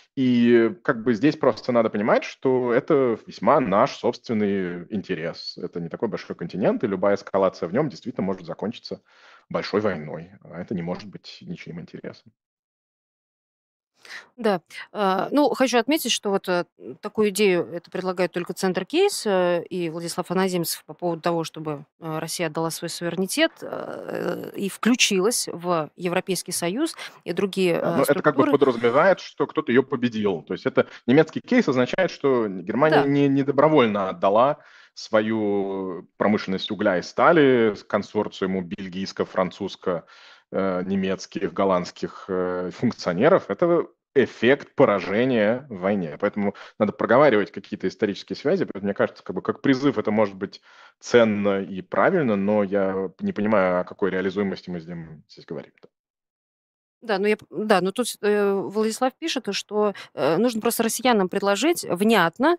И как бы здесь просто надо понимать, что это весьма наш собственный интерес. Это не такой большой континент, и любая эскалация в нем действительно может закончиться большой войной. А это не может быть ничьим интересом. Да. Ну, хочу отметить, что вот, такую идею это предлагает только Центр Кейс, и Владислав Аназимцев по поводу того, чтобы, Россия отдала свой суверенитет, и включилась в Европейский Союз и другие, Да, но это как бы структуры. подразумевает, что кто-то ее победил. То есть это немецкий кейс означает, что Германия Да. не добровольно отдала свою промышленность угля и стали консорциуму бельгийско-французско-немецких, голландских функционеров. Это эффект поражения в войне. Поэтому надо проговаривать какие-то исторические связи. Поэтому, мне кажется, как бы как призыв это может быть ценно и правильно, но я не понимаю, о какой реализуемости мы здесь говорим. Да, но тут, Владислав пишет, что, нужно просто россиянам предложить внятно,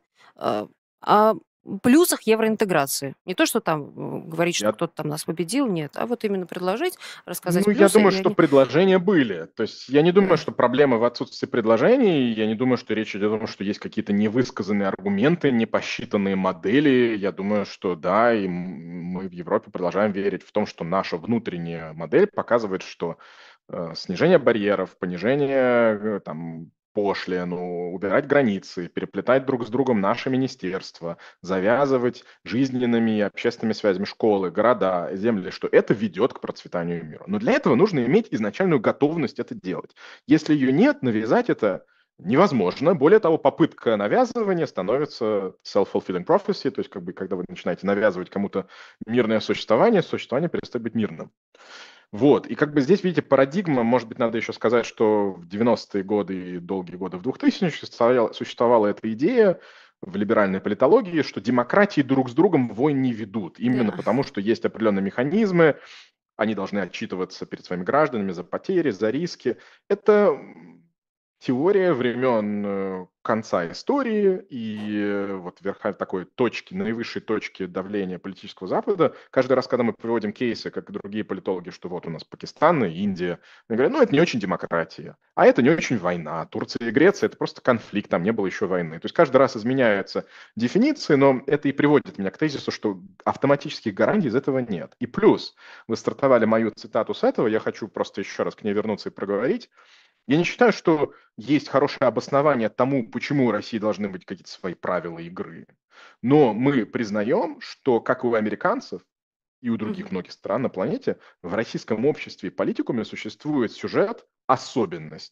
о плюсах евроинтеграции. Не то, что там, говорить, что Я кто-то там нас победил, нет, а вот именно предложить, рассказать Ну, я плюсы, думаю, и что они предложения были. То есть я не думаю, да. что проблема в отсутствии предложений. Я не думаю, что речь идет о том, что есть какие-то невысказанные аргументы, непосчитанные модели. Я думаю, что да, и мы в Европе продолжаем верить в том, что наша внутренняя модель показывает, что снижение барьеров, понижение там, пошлин, убирать границы, переплетать друг с другом наши министерства, завязывать жизненными и общественными связями школы, города, земли, что это ведет к процветанию мира. Но для этого нужно иметь изначальную готовность это делать. Если ее нет, навязать это невозможно. Более того, попытка навязывания становится self-fulfilling prophecy, то есть как бы когда вы начинаете навязывать кому-то мирное существование, существование перестает быть мирным. Вот, и как бы здесь, видите, парадигма, может быть, надо еще сказать, что в 90-е годы и долгие годы в 2000-х существовала эта идея в либеральной политологии, что демократии друг с другом войн не ведут, именно Да. потому что есть определенные механизмы, они должны отчитываться перед своими гражданами за потери, за риски. Это теория времен конца истории и вот верха такой точки, наивысшей точки давления политического Запада. Каждый раз, когда мы приводим кейсы, как и другие политологи, что вот у нас Пакистан и Индия, они говорят, ну это не очень демократия, а это не очень война. Турция и Греция – это просто конфликт, там не было еще войны. То есть каждый раз изменяются дефиниции, но это и приводит меня к тезису, что автоматических гарантий из этого нет. И плюс, вы стартовали мою цитату с этого, я хочу просто еще раз к ней вернуться и проговорить. Я не считаю, что есть хорошее обоснование тому, почему у России должны быть какие-то свои правила игры. Но мы признаем, что, как и у американцев и у Мгм. других многих стран на планете, в российском обществе и политикуме существует сюжет особенности.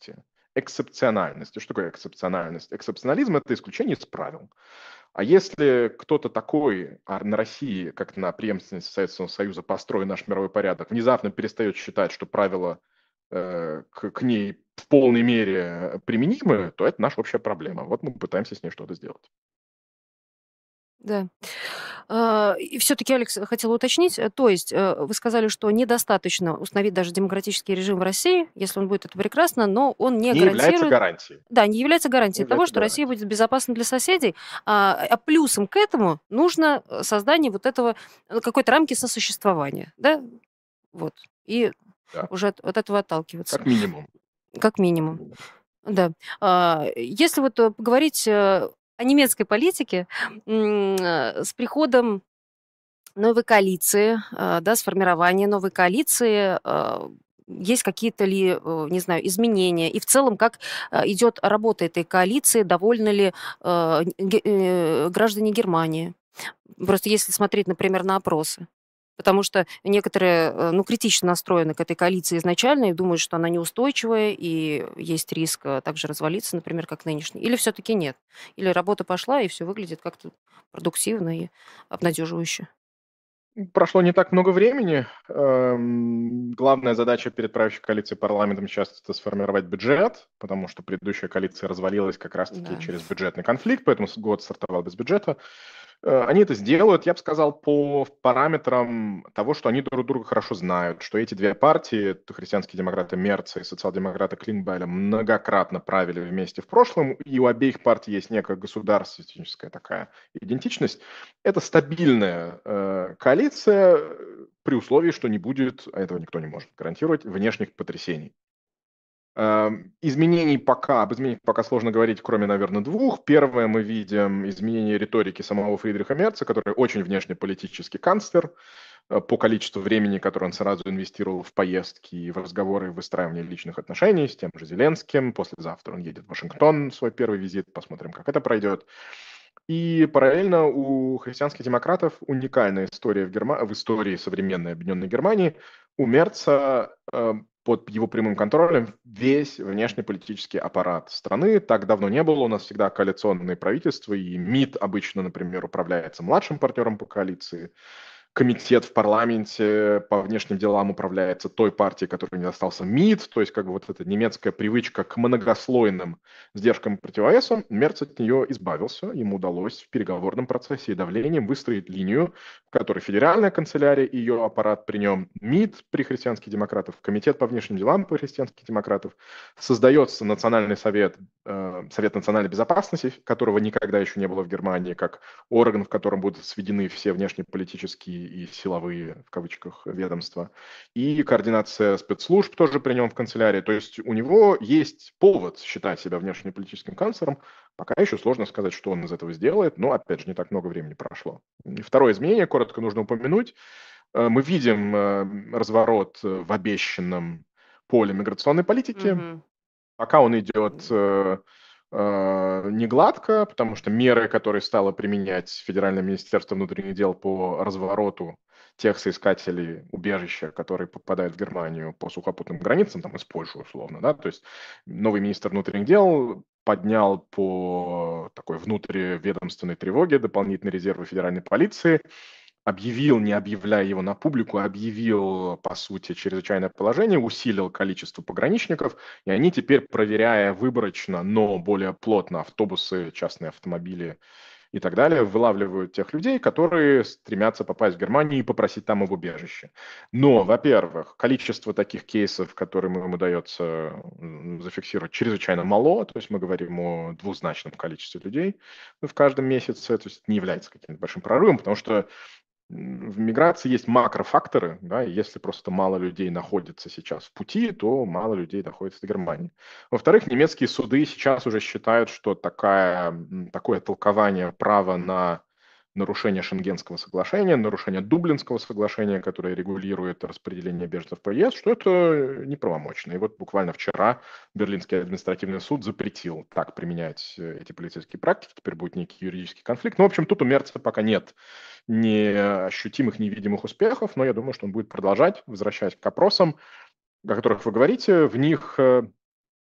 эксепциональность. И что такое эксепциональность? Эксепционализм – это исключение из правил. А если кто-то такой на России, как на преемственности Советского Союза, построен наш мировой порядок, внезапно перестает считать, что правила к ней в полной мере применимы, то это наша общая проблема. Вот мы пытаемся с ней что-то сделать. Да. И все-таки, Алекс, хотела уточнить, то есть вы сказали, что недостаточно установить даже демократический режим в России, если он будет, это прекрасно, но он не Не является гарантирует, гарантией. да, не является Не гарантией того, является что Россия гарантией. будет безопасна для соседей, а плюсом к этому нужно создание вот этого, какой-то рамки сосуществования, да, вот, и Да, уже от этого отталкиваться, как минимум. как Как минимум. минимум. Да. Если вот поговорить о немецкой политике, с приходом новой коалиции, да, сформирование новой коалиции, есть какие-то ли, не знаю, изменения? И в целом, как идет работа этой коалиции, довольны ли граждане Германии? Просто если смотреть, например, на опросы. Потому что некоторые, ну, критично настроены к этой коалиции изначально и думают, что она неустойчивая, и есть риск также развалиться, например, как нынешний. Или все-таки нет? Или работа пошла, и все выглядит как-то продуктивно и обнадеживающе? Прошло не так много времени. Главная задача перед правящей коалицией и парламентом сейчас это сформировать бюджет, потому что предыдущая коалиция развалилась как раз-таки Да. через бюджетный конфликт, поэтому год стартовал без бюджета. Они это сделают, я бы сказал, по параметрам того, что они друг друга хорошо знают, что эти две партии, это христианские демократы Мерца и социал-демократы Клинбайля, многократно правили вместе в прошлом, и у обеих партий есть некая государственническая такая идентичность. Это стабильная коалиция при условии, что не будет, а этого никто не может гарантировать, внешних потрясений. Об изменениях пока сложно говорить, кроме, наверное, двух. Первое, мы видим изменение риторики самого Фридриха Мерца, который очень внешнеполитический канцлер, по количеству времени, которое он сразу инвестировал в поездки и в разговоры, и в выстраивание личных отношений с тем же Зеленским. Послезавтра он едет в Вашингтон, свой первый визит, посмотрим, как это пройдет. И параллельно у христианских демократов уникальная история в истории современной Объединенной Германии. У Мерца под его прямым контролем весь внешнеполитический аппарат страны. Так давно не было. У нас всегда коалиционные правительства, и МИД обычно, например, управляется младшим партнером по коалиции. Комитет в парламенте по внешним делам управляется той партией, которой не достался МИД, то есть как бы вот эта немецкая привычка к многослойным сдержкам и противовесам, Мерц от нее избавился, ему удалось в переговорном процессе и давлением выстроить линию, в которой федеральная канцелярия и ее аппарат при нем, МИД при христианских демократах, Комитет по внешним делам при христианских демократов, создается Национальный совет, Совет национальной безопасности, которого никогда еще не было в Германии, как орган, в котором будут сведены все внешнеполитические и силовые, в кавычках, ведомства. И координация спецслужб тоже при нем в канцелярии. То есть у него есть повод считать себя внешнеполитическим канцлером. Пока еще сложно сказать, что он из этого сделает, но, опять же, не так много времени прошло. И второе изменение, коротко нужно упомянуть. Мы видим разворот в обещанном поле миграционной политики. Мгм. Пока он идет не гладко, потому что меры, которые стало применять Федеральное министерство внутренних дел по развороту тех соискателей убежища, которые попадают в Германию по сухопутным границам, там из Польши условно, да, то есть новый министр внутренних дел поднял по такой внутриведомственной тревоге дополнительные резервы федеральной полиции, объявил, не объявляя его на публику, объявил, по сути, чрезвычайное положение, усилил количество пограничников, и они теперь, проверяя выборочно, но более плотно автобусы, частные автомобили и так далее, вылавливают тех людей, которые стремятся попасть в Германию и попросить там об убежище. Но, во-первых, количество таких кейсов, которые им удается зафиксировать, чрезвычайно мало, то есть мы говорим о двузначном количестве людей в каждом месяце, то есть не является каким-то большим прорывом, потому что в миграции есть макрофакторы, да, и если просто мало людей находится сейчас в пути, то мало людей находится в Германии. Во-вторых, немецкие суды сейчас уже считают, что такое толкование права на нарушение Шенгенского соглашения, нарушение Дублинского соглашения, которое регулирует распределение беженцев по ЕС, что это неправомочно. И вот буквально вчера Берлинский административный суд запретил так применять эти полицейские практики, теперь будет некий юридический конфликт. Ну, в общем, тут у Мерца пока нет неощутимых, невидимых успехов, но я думаю, что он будет продолжать, возвращаясь к опросам, о которых вы говорите. В них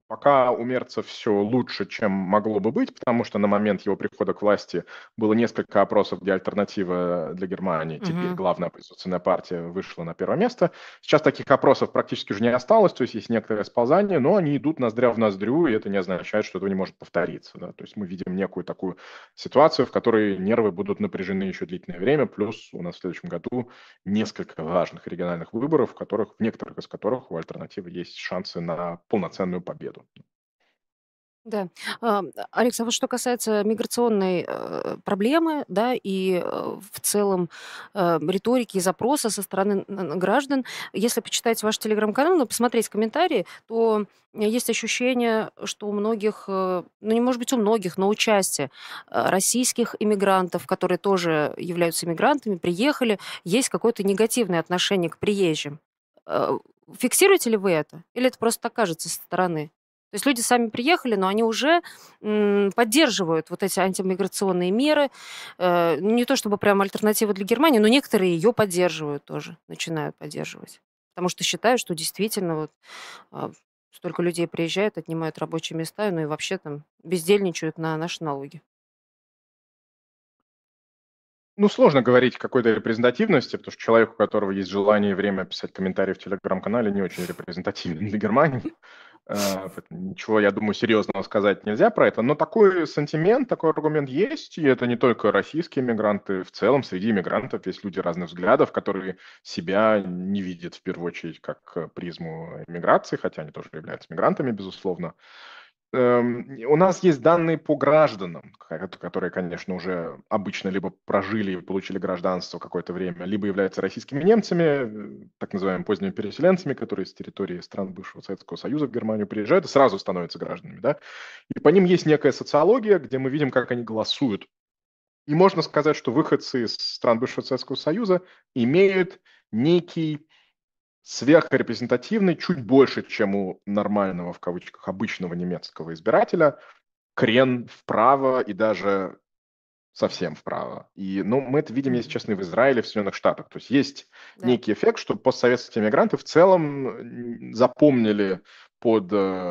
Пока у Мерца все лучше, чем могло бы быть, потому что на момент его прихода к власти было несколько опросов, где альтернатива для Германии, теперь Мгм. главная оппозиционная партия, вышла на первое место. Сейчас таких опросов практически уже не осталось, то есть есть некоторое сползание, но они идут ноздря в ноздрю, и это не означает, что этого не может повториться. Да? То есть мы видим некую такую ситуацию, в которой нервы будут напряжены еще длительное время, плюс у нас в следующем году несколько важных региональных выборов, в некоторых из которых у альтернативы есть шансы на полноценную победу. Да. Алекс, а вот что касается миграционной, проблемы, да, и, в целом, риторики и запроса со стороны граждан, если почитать ваш телеграм-канал и посмотреть комментарии, то есть ощущение, что у многих, ну, не может быть у многих, но у части, российских иммигрантов, которые тоже являются иммигрантами, приехали, есть какое-то негативное отношение к приезжим. Э, Фиксируете ли вы это? Или это просто так кажется со стороны? То есть люди сами приехали, но они уже, поддерживают вот эти антимиграционные меры. Не то чтобы прям альтернатива для Германии, но некоторые ее поддерживают тоже, начинают поддерживать. Потому что считают, что действительно вот, а, столько людей приезжает, отнимают рабочие места, ну и вообще там бездельничают на наши налоги. Ну, сложно говорить о какой-то репрезентативности, потому что человек, у которого есть желание и время писать комментарии в телеграм-канале, не очень репрезентативен для Германии. Поэтому ничего, я думаю, серьезного сказать нельзя про это. Но такой сантимент, такой аргумент есть, и это не только российские мигранты. В целом среди мигрантов есть люди разных взглядов, которые себя не видят в первую очередь как призму миграции, хотя они тоже являются мигрантами, безусловно. У нас есть данные по гражданам, которые, конечно, уже обычно либо прожили и получили гражданство какое-то время, либо являются российскими немцами, так называемыми поздними переселенцами, которые с территории стран бывшего Советского Союза в Германию приезжают и сразу становятся гражданами, да. И по ним есть некая социология, где мы видим, как они голосуют. И можно сказать, что выходцы из стран бывшего Советского Союза имеют некий сверхрепрезентативный, чуть больше, чем у нормального, в кавычках, обычного немецкого избирателя, крен вправо и даже совсем вправо. И, ну, мы это видим, если Мгм. честно, и в Израиле, и в Соединенных Штатах. То есть есть Да. некий эффект, что постсоветские мигранты в целом запомнили под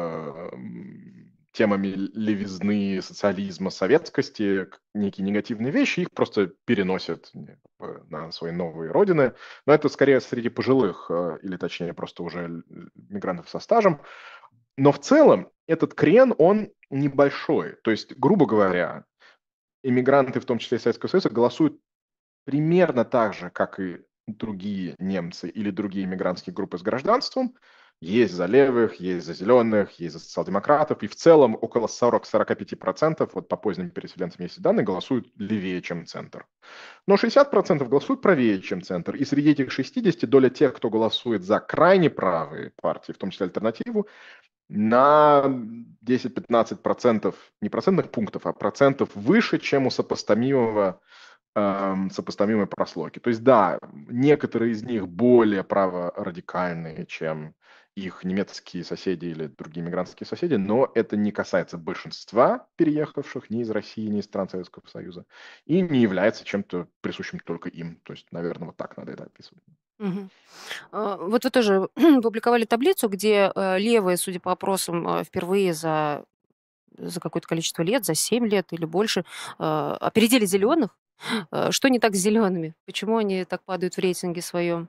темами левизны, социализма, советскости некие негативные вещи, их просто переносят на свои новые родины. Но это скорее среди пожилых, или точнее просто уже мигрантов со стажем. Но в целом этот крен, он небольшой. То есть, грубо говоря, иммигранты, в том числе из Советского Союза, голосуют примерно так же, как и другие немцы или другие мигрантские группы с гражданством. Есть за левых, есть за зеленых, есть за социал-демократов. И в целом около 40-45%, вот по поздним переселенцам есть данные, голосуют левее, чем центр. Но 60% голосуют правее, чем центр. И среди этих 60 доля тех, кто голосует за крайне правые партии, в том числе альтернативу, на 10-15% не процентных пунктов, а процентов выше, чем у сопоставимой прослойки. То есть, да, некоторые из них более праворадикальные, чем их немецкие соседи или другие мигрантские соседи, но это не касается большинства переехавших ни из России, ни из стран Советского Союза, и не является чем-то присущим только им. То есть, наверное, вот так надо это описывать. Мгм. Вот вы тоже публиковали таблицу, где, левые, судя по опросам, впервые за какое-то количество лет, за 7 лет или больше, опередили зеленых. Что не так с зелеными? Почему они так падают в рейтинге своем?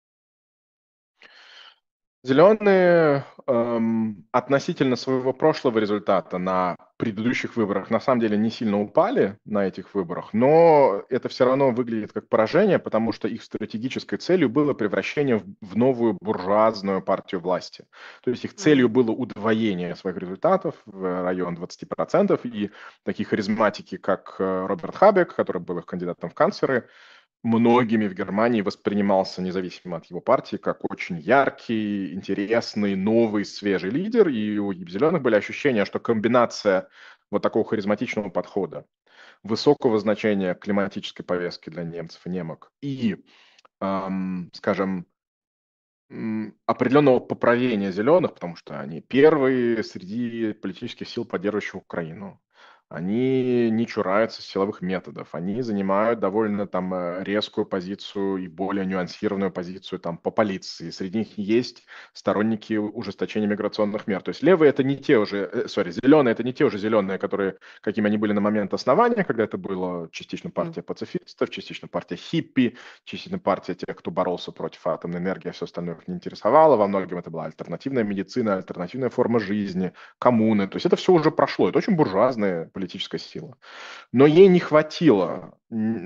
Зеленые относительно своего прошлого результата на предыдущих выборах на самом деле не сильно упали на этих выборах, но это все равно выглядит как поражение, потому что их стратегической целью было превращение в новую буржуазную партию власти. То есть их целью было удвоение своих результатов в район 20%, и такие харизматики, как Роберт Хабек, который был их кандидатом в канцлеры, многими в Германии воспринимался, независимо от его партии, как очень яркий, интересный, новый, свежий лидер. И у «Зеленых» были ощущения, что комбинация вот такого харизматичного подхода, высокого значения климатической повестки для немцев и немок и, скажем, определенного поправления «Зеленых», потому что они первые среди политических сил, поддерживающих Украину, Они не чураются силовых методов, они занимают довольно там резкую позицию и более нюансированную позицию там по полиции. Среди них есть сторонники ужесточения миграционных мер. То есть левые это не те уже, зеленые это не те уже зеленые, которые, какими они были на момент основания, когда это было частично М. партия пацифистов, частично партия хиппи, частично партия тех, кто боролся против атомной энергии, а все остальное их не интересовало. Во многом это была альтернативная медицина, альтернативная форма жизни, коммуны. То есть это все уже прошло. Это очень буржуазная политическая сила. Но ей не хватило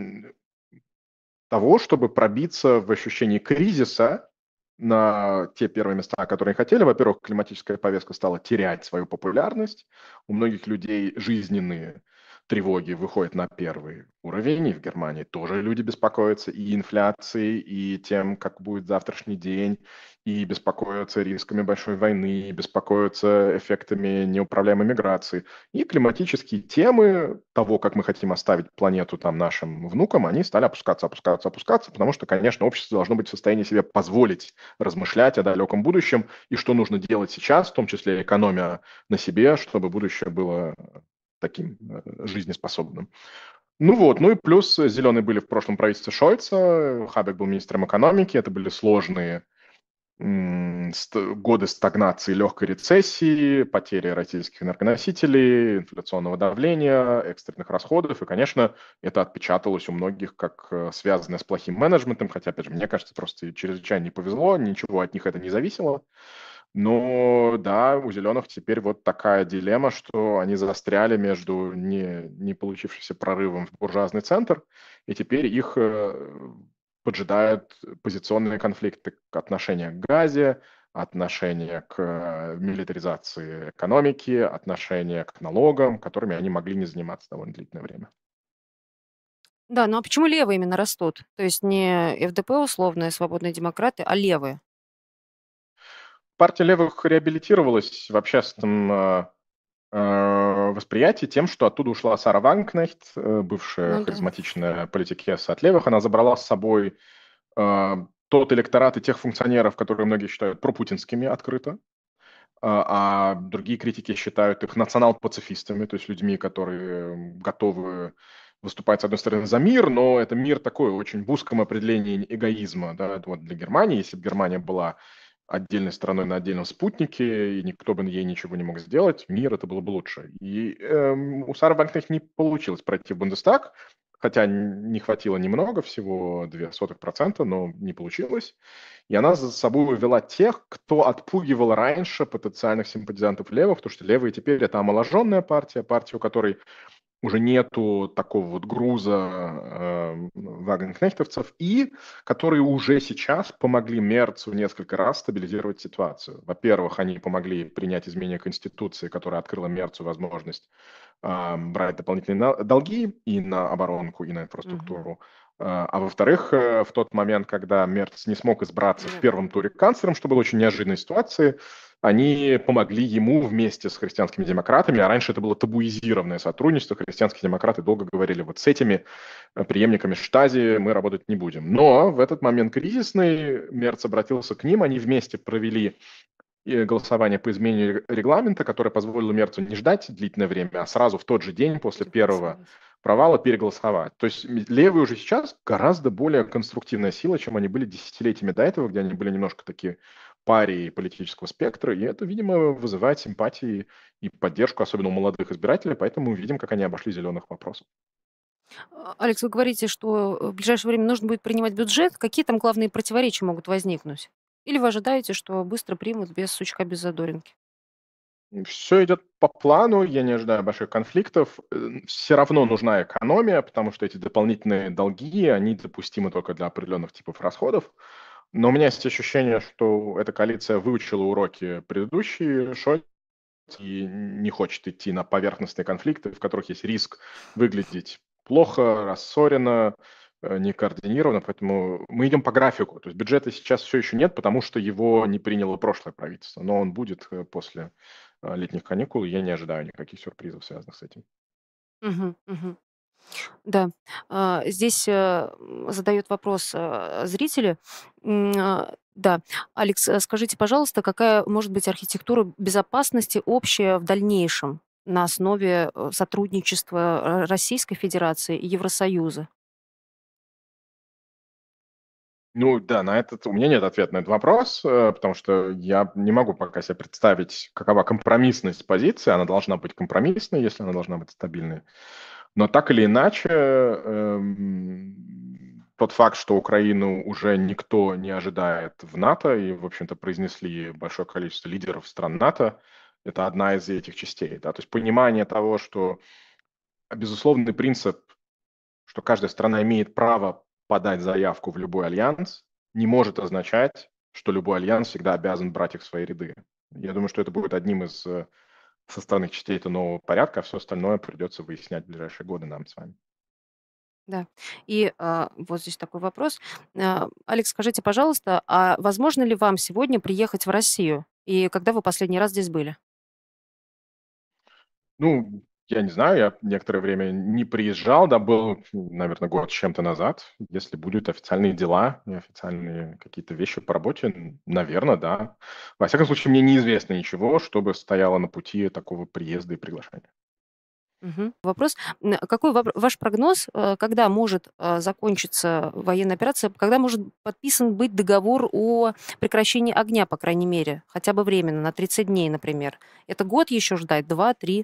того, чтобы пробиться в ощущении кризиса на те первые места, которые хотели. Во-первых, климатическая повестка стала терять свою популярность. У многих людей жизненные тревоги выходят на первый уровень, и в Германии тоже люди беспокоятся и инфляцией, и тем, как будет завтрашний день, и беспокоятся рисками большой войны, и беспокоятся эффектами неуправляемой миграции. И климатические темы того, как мы хотим оставить планету там нашим внукам, они стали опускаться, опускаться, опускаться, потому что, конечно, общество должно быть в состоянии себе позволить размышлять о далеком будущем и что нужно делать сейчас, в том числе экономия на себе, чтобы будущее было таким жизнеспособным. Ну вот, ну и плюс зеленые были в прошлом правительстве Шольца, Хабек был министром экономики, это были сложные годы стагнации, легкой рецессии, потери российских энергоносителей, инфляционного давления, экстренных расходов. И, конечно, это отпечаталось у многих как связанное с плохим менеджментом, хотя, опять же, мне кажется, просто чрезвычайно не повезло, ничего от них это не зависело. Но да, у зеленых теперь вот такая дилемма, что они застряли между не получившимся прорывом в буржуазный центр, и теперь их поджидают позиционные конфликты, отношения к газе, отношения к милитаризации экономики, отношения к налогам, которыми они могли не заниматься довольно длительное время. Да, ну а почему левые именно растут? То есть не ФДП условные, свободные демократы, а левые? Партия левых реабилитировалась в общественном восприятии тем, что оттуда ушла Сара Вагнкнехт, бывшая Ну да. харизматичная политикесса от левых. Она забрала с собой тот электорат и тех функционеров, которые многие считают пропутинскими открыто, а другие критики считают их национал-пацифистами, то есть людьми, которые готовы выступать, с одной стороны, за мир, но это мир такой очень в узком определении эгоизма. Да? Это вот для Германии, если бы Германия была отдельной страной на отдельном спутнике, и никто бы ей ничего не мог сделать, мир это было бы лучше. И у Сары Вагнер не получилось пройти в Бундестаг, хотя не хватило немного, всего 0,02%, но не получилось. И она за собой увела тех, кто отпугивал раньше потенциальных симпатизантов левых, потому что левые теперь это омоложенная партия, партия, у которой уже нету такого вот груза вагенкнехтовцев, и которые уже сейчас помогли Мерцу несколько раз стабилизировать ситуацию. Во-первых, они помогли принять изменение Конституции, которая открыла Мерцу возможность брать дополнительные долги и на оборонку, и на Мгм. инфраструктуру. А во-вторых, в тот момент, когда Мерц не смог избраться в Да. первом туре канцлером, что было очень неожиданной ситуацией, они помогли ему вместе с христианскими демократами, а раньше это было табуизированное сотрудничество, христианские демократы долго говорили, вот с этими преемниками Штази мы работать не будем. Но в этот момент кризисный Мерц обратился к ним, они вместе провели голосование по изменению регламента, которое позволило Мерцу не ждать длительное время, а сразу в тот же день после первого Переголосовать. провала переголосовать. То есть левые уже сейчас гораздо более конструктивная сила, чем они были десятилетиями до этого, где они были немножко такие парии политического спектра, и это, видимо, вызывает симпатии и поддержку, особенно у молодых избирателей, поэтому мы видим, как они обошли зеленых вопросов. Алекс, вы говорите, что в ближайшее время нужно будет принимать бюджет. Какие там главные противоречия могут возникнуть? Или вы ожидаете, что быстро примут без сучка, без задоринки? Все идет по плану, я не ожидаю больших конфликтов. Все равно нужна экономия, потому что эти дополнительные долги, они допустимы только для определенных типов расходов. Но у меня есть ощущение, что эта коалиция выучила уроки предыдущие, Шольц, и не хочет идти на поверхностные конфликты, в которых есть риск выглядеть плохо, рассоренно, некоординированно. Поэтому мы идем по графику. То есть бюджета сейчас все еще нет, потому что его не приняло прошлое правительство. Но он будет после летних каникул, и я не ожидаю никаких сюрпризов, связанных с этим. Мгм, мгм. Да, здесь задает вопрос зрители. Да, Алекс, скажите, пожалуйста, какая может быть архитектура безопасности общая в дальнейшем? на основе сотрудничества Российской Федерации и Евросоюза? Ну да, на этот у меня нет ответа на этот вопрос, потому что я не могу пока себе представить, какова компромиссность позиции. Она должна быть компромиссной, если она должна быть стабильной. Но так или иначе, тот факт, что Украину уже никто не ожидает в НАТО, и, в общем-то, произнесли большое количество лидеров стран НАТО, это одна из этих частей. Да? То есть понимание того, что безусловный принцип, что каждая страна имеет право подать заявку в любой альянс, не может означать, что любой альянс всегда обязан брать их в свои ряды. Я думаю, что это будет одним из составных частей этого нового порядка, а все остальное придется выяснять в ближайшие годы нам с вами. Да. И вот здесь такой вопрос. Алекс, скажите, пожалуйста, а возможно ли вам сегодня приехать в Россию? И когда вы последний раз здесь были? Ну, я не знаю, я некоторое время не приезжал, да, был, наверное, год с чем-то назад. Если будут официальные дела, и официальные какие-то вещи по работе, наверное, да. Во всяком случае, мне неизвестно ничего, чтобы стояло на пути такого приезда и приглашения. Мгм. Вопрос. Какой ваш прогноз, когда может закончиться военная операция, когда может подписан быть договор о прекращении огня, по крайней мере, хотя бы временно, на 30 дней, например? Это год еще ждать, два, три?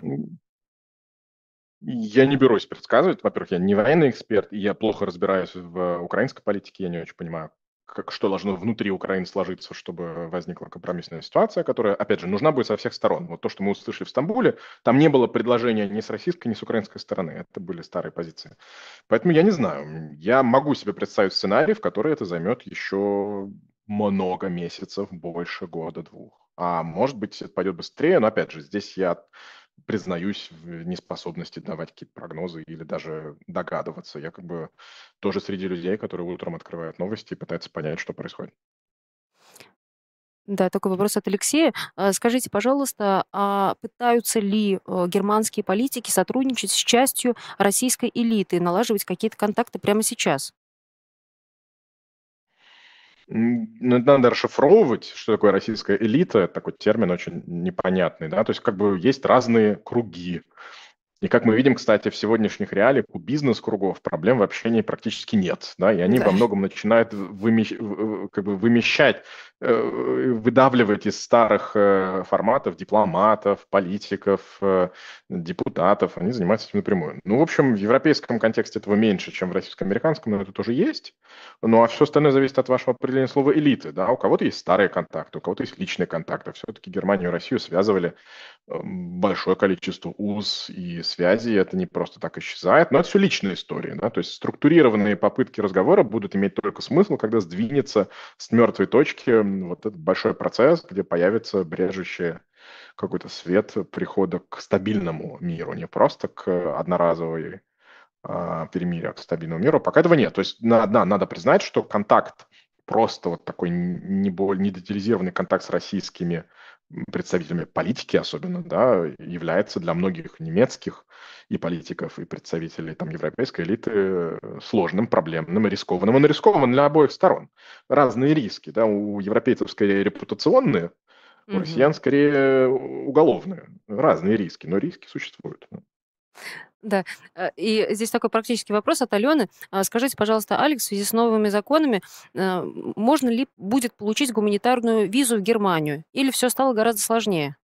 Я не берусь предсказывать. Во-первых, я не военный эксперт, и я плохо разбираюсь в украинской политике. Я не очень понимаю, что должно внутри Украины сложиться, чтобы возникла компромиссная ситуация, которая, опять же, нужна будет со всех сторон. Вот то, что мы услышали в Стамбуле, там не было предложения ни с российской, ни с украинской стороны. Это были старые позиции. Поэтому я не знаю. Я могу себе представить сценарий, в который это займет еще много месяцев, больше года-двух. А может быть, это пойдет быстрее, но опять же, здесь я признаюсь в неспособности давать какие-то прогнозы или даже догадываться. Я как бы тоже среди людей, которые утром открывают новости и пытаются понять, что происходит. Да, такой вопрос от Алексея. Скажите, пожалуйста, а пытаются ли германские политики сотрудничать с частью российской элиты, налаживать какие-то контакты прямо сейчас? Ну, это надо расшифровывать, что такое российская элита. Это такой термин очень непонятный, да. То есть как бы есть разные круги. И как мы видим, кстати, в сегодняшних реалиях у бизнес-кругов проблем в общении практически нет, да, и они Да. во многом начинают как бы вымещать, выдавливать из старых форматов дипломатов, политиков, депутатов, они занимаются этим напрямую. Ну, в общем, в европейском контексте этого меньше, чем в российско-американском, но это тоже есть. Ну, а все остальное зависит от вашего определения слова элиты, да, у кого-то есть старые контакты, у кого-то есть личные контакты. Все-таки Германию и Россию связывали большое количество уз и связей, это не просто так исчезает, но это все личные истории, да, то есть структурированные попытки разговора будут иметь только смысл, когда сдвинется с мертвой точки вот этот большой процесс, где появится брежущий какой-то свет прихода к стабильному миру, не просто к одноразовой перемирия, к стабильному миру. Пока этого нет. То есть надо признать, что контакт, просто вот такой не детализированный контакт с российскими представителями политики особенно, да, является для многих немецких и политиков, и представителей там европейской элиты сложным, проблемным и рискованным. Он рискован для обоих сторон. Разные риски, да, у европейцев скорее репутационные, у Мгм. россиян скорее уголовные. Разные риски, но риски существуют. Да, и здесь такой практический вопрос от Алены. Скажите, пожалуйста, Алекс, в связи с новыми законами, можно ли будет получить гуманитарную визу в Германию? Или все стало гораздо сложнее?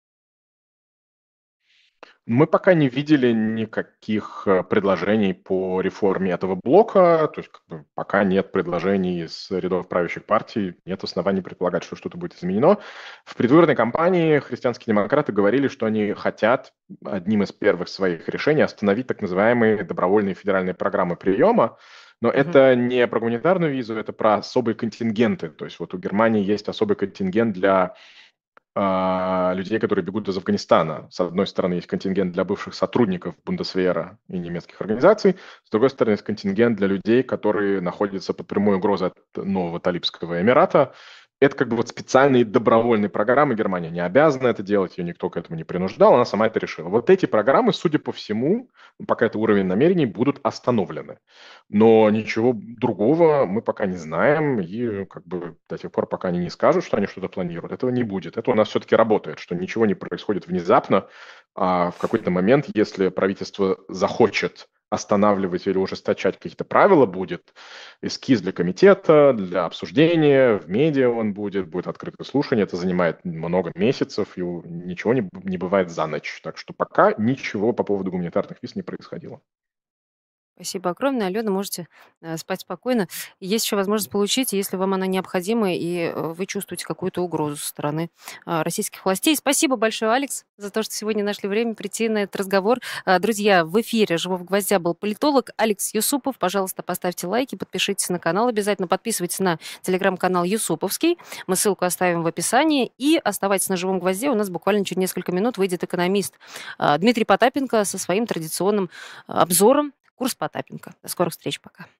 Мы пока не видели никаких предложений по реформе этого блока, то есть как бы пока нет предложений из рядов правящих партий, нет оснований предполагать, что что-то будет изменено. В предвыборной кампании христианские демократы говорили, что они хотят одним из первых своих решений остановить так называемые добровольные федеральные программы приема, но Мгм. это не про гуманитарную визу, это про особые контингенты. То есть вот у Германии есть особый контингент для людей, которые бегут из Афганистана. С одной стороны, есть контингент для бывших сотрудников Бундесвера и немецких организаций, с другой стороны, есть контингент для людей, которые находятся под прямой угрозой от нового Талибского Эмирата, это как бы вот специальные добровольные программы. Германия не обязана это делать, ее никто к этому не принуждал, она сама это решила. Вот эти программы, судя по всему, пока это уровень намерений, будут остановлены. Но ничего другого мы пока не знаем, и как бы до тех пор, пока они не скажут, что они что-то планируют, этого не будет. Это у нас все-таки работает, что ничего не происходит внезапно, а в какой-то момент, если правительство захочет останавливать или ужесточать какие-то правила, будет эскиз для комитета, для обсуждения, в медиа он будет открытое слушание, это занимает много месяцев, и ничего не бывает за ночь. Так что пока ничего по поводу гуманитарных виз не происходило. Спасибо огромное. Алена, можете спать спокойно. Есть еще возможность получить, если вам она необходима, и вы чувствуете какую-то угрозу со стороны российских властей. Спасибо большое, Алекс, за то, что сегодня нашли время прийти на этот разговор. Друзья, в эфире «Живого гвоздя» был политолог Алекс Юсупов. Пожалуйста, поставьте лайки, подпишитесь на канал обязательно, подписывайтесь на телеграм-канал Юсуповский. Мы ссылку оставим в описании. И оставайтесь на «Живом гвозде». У нас буквально через несколько минут выйдет экономист Дмитрий Потапенко со своим традиционным обзором. Курс Потапенко. До скорых встреч. Пока.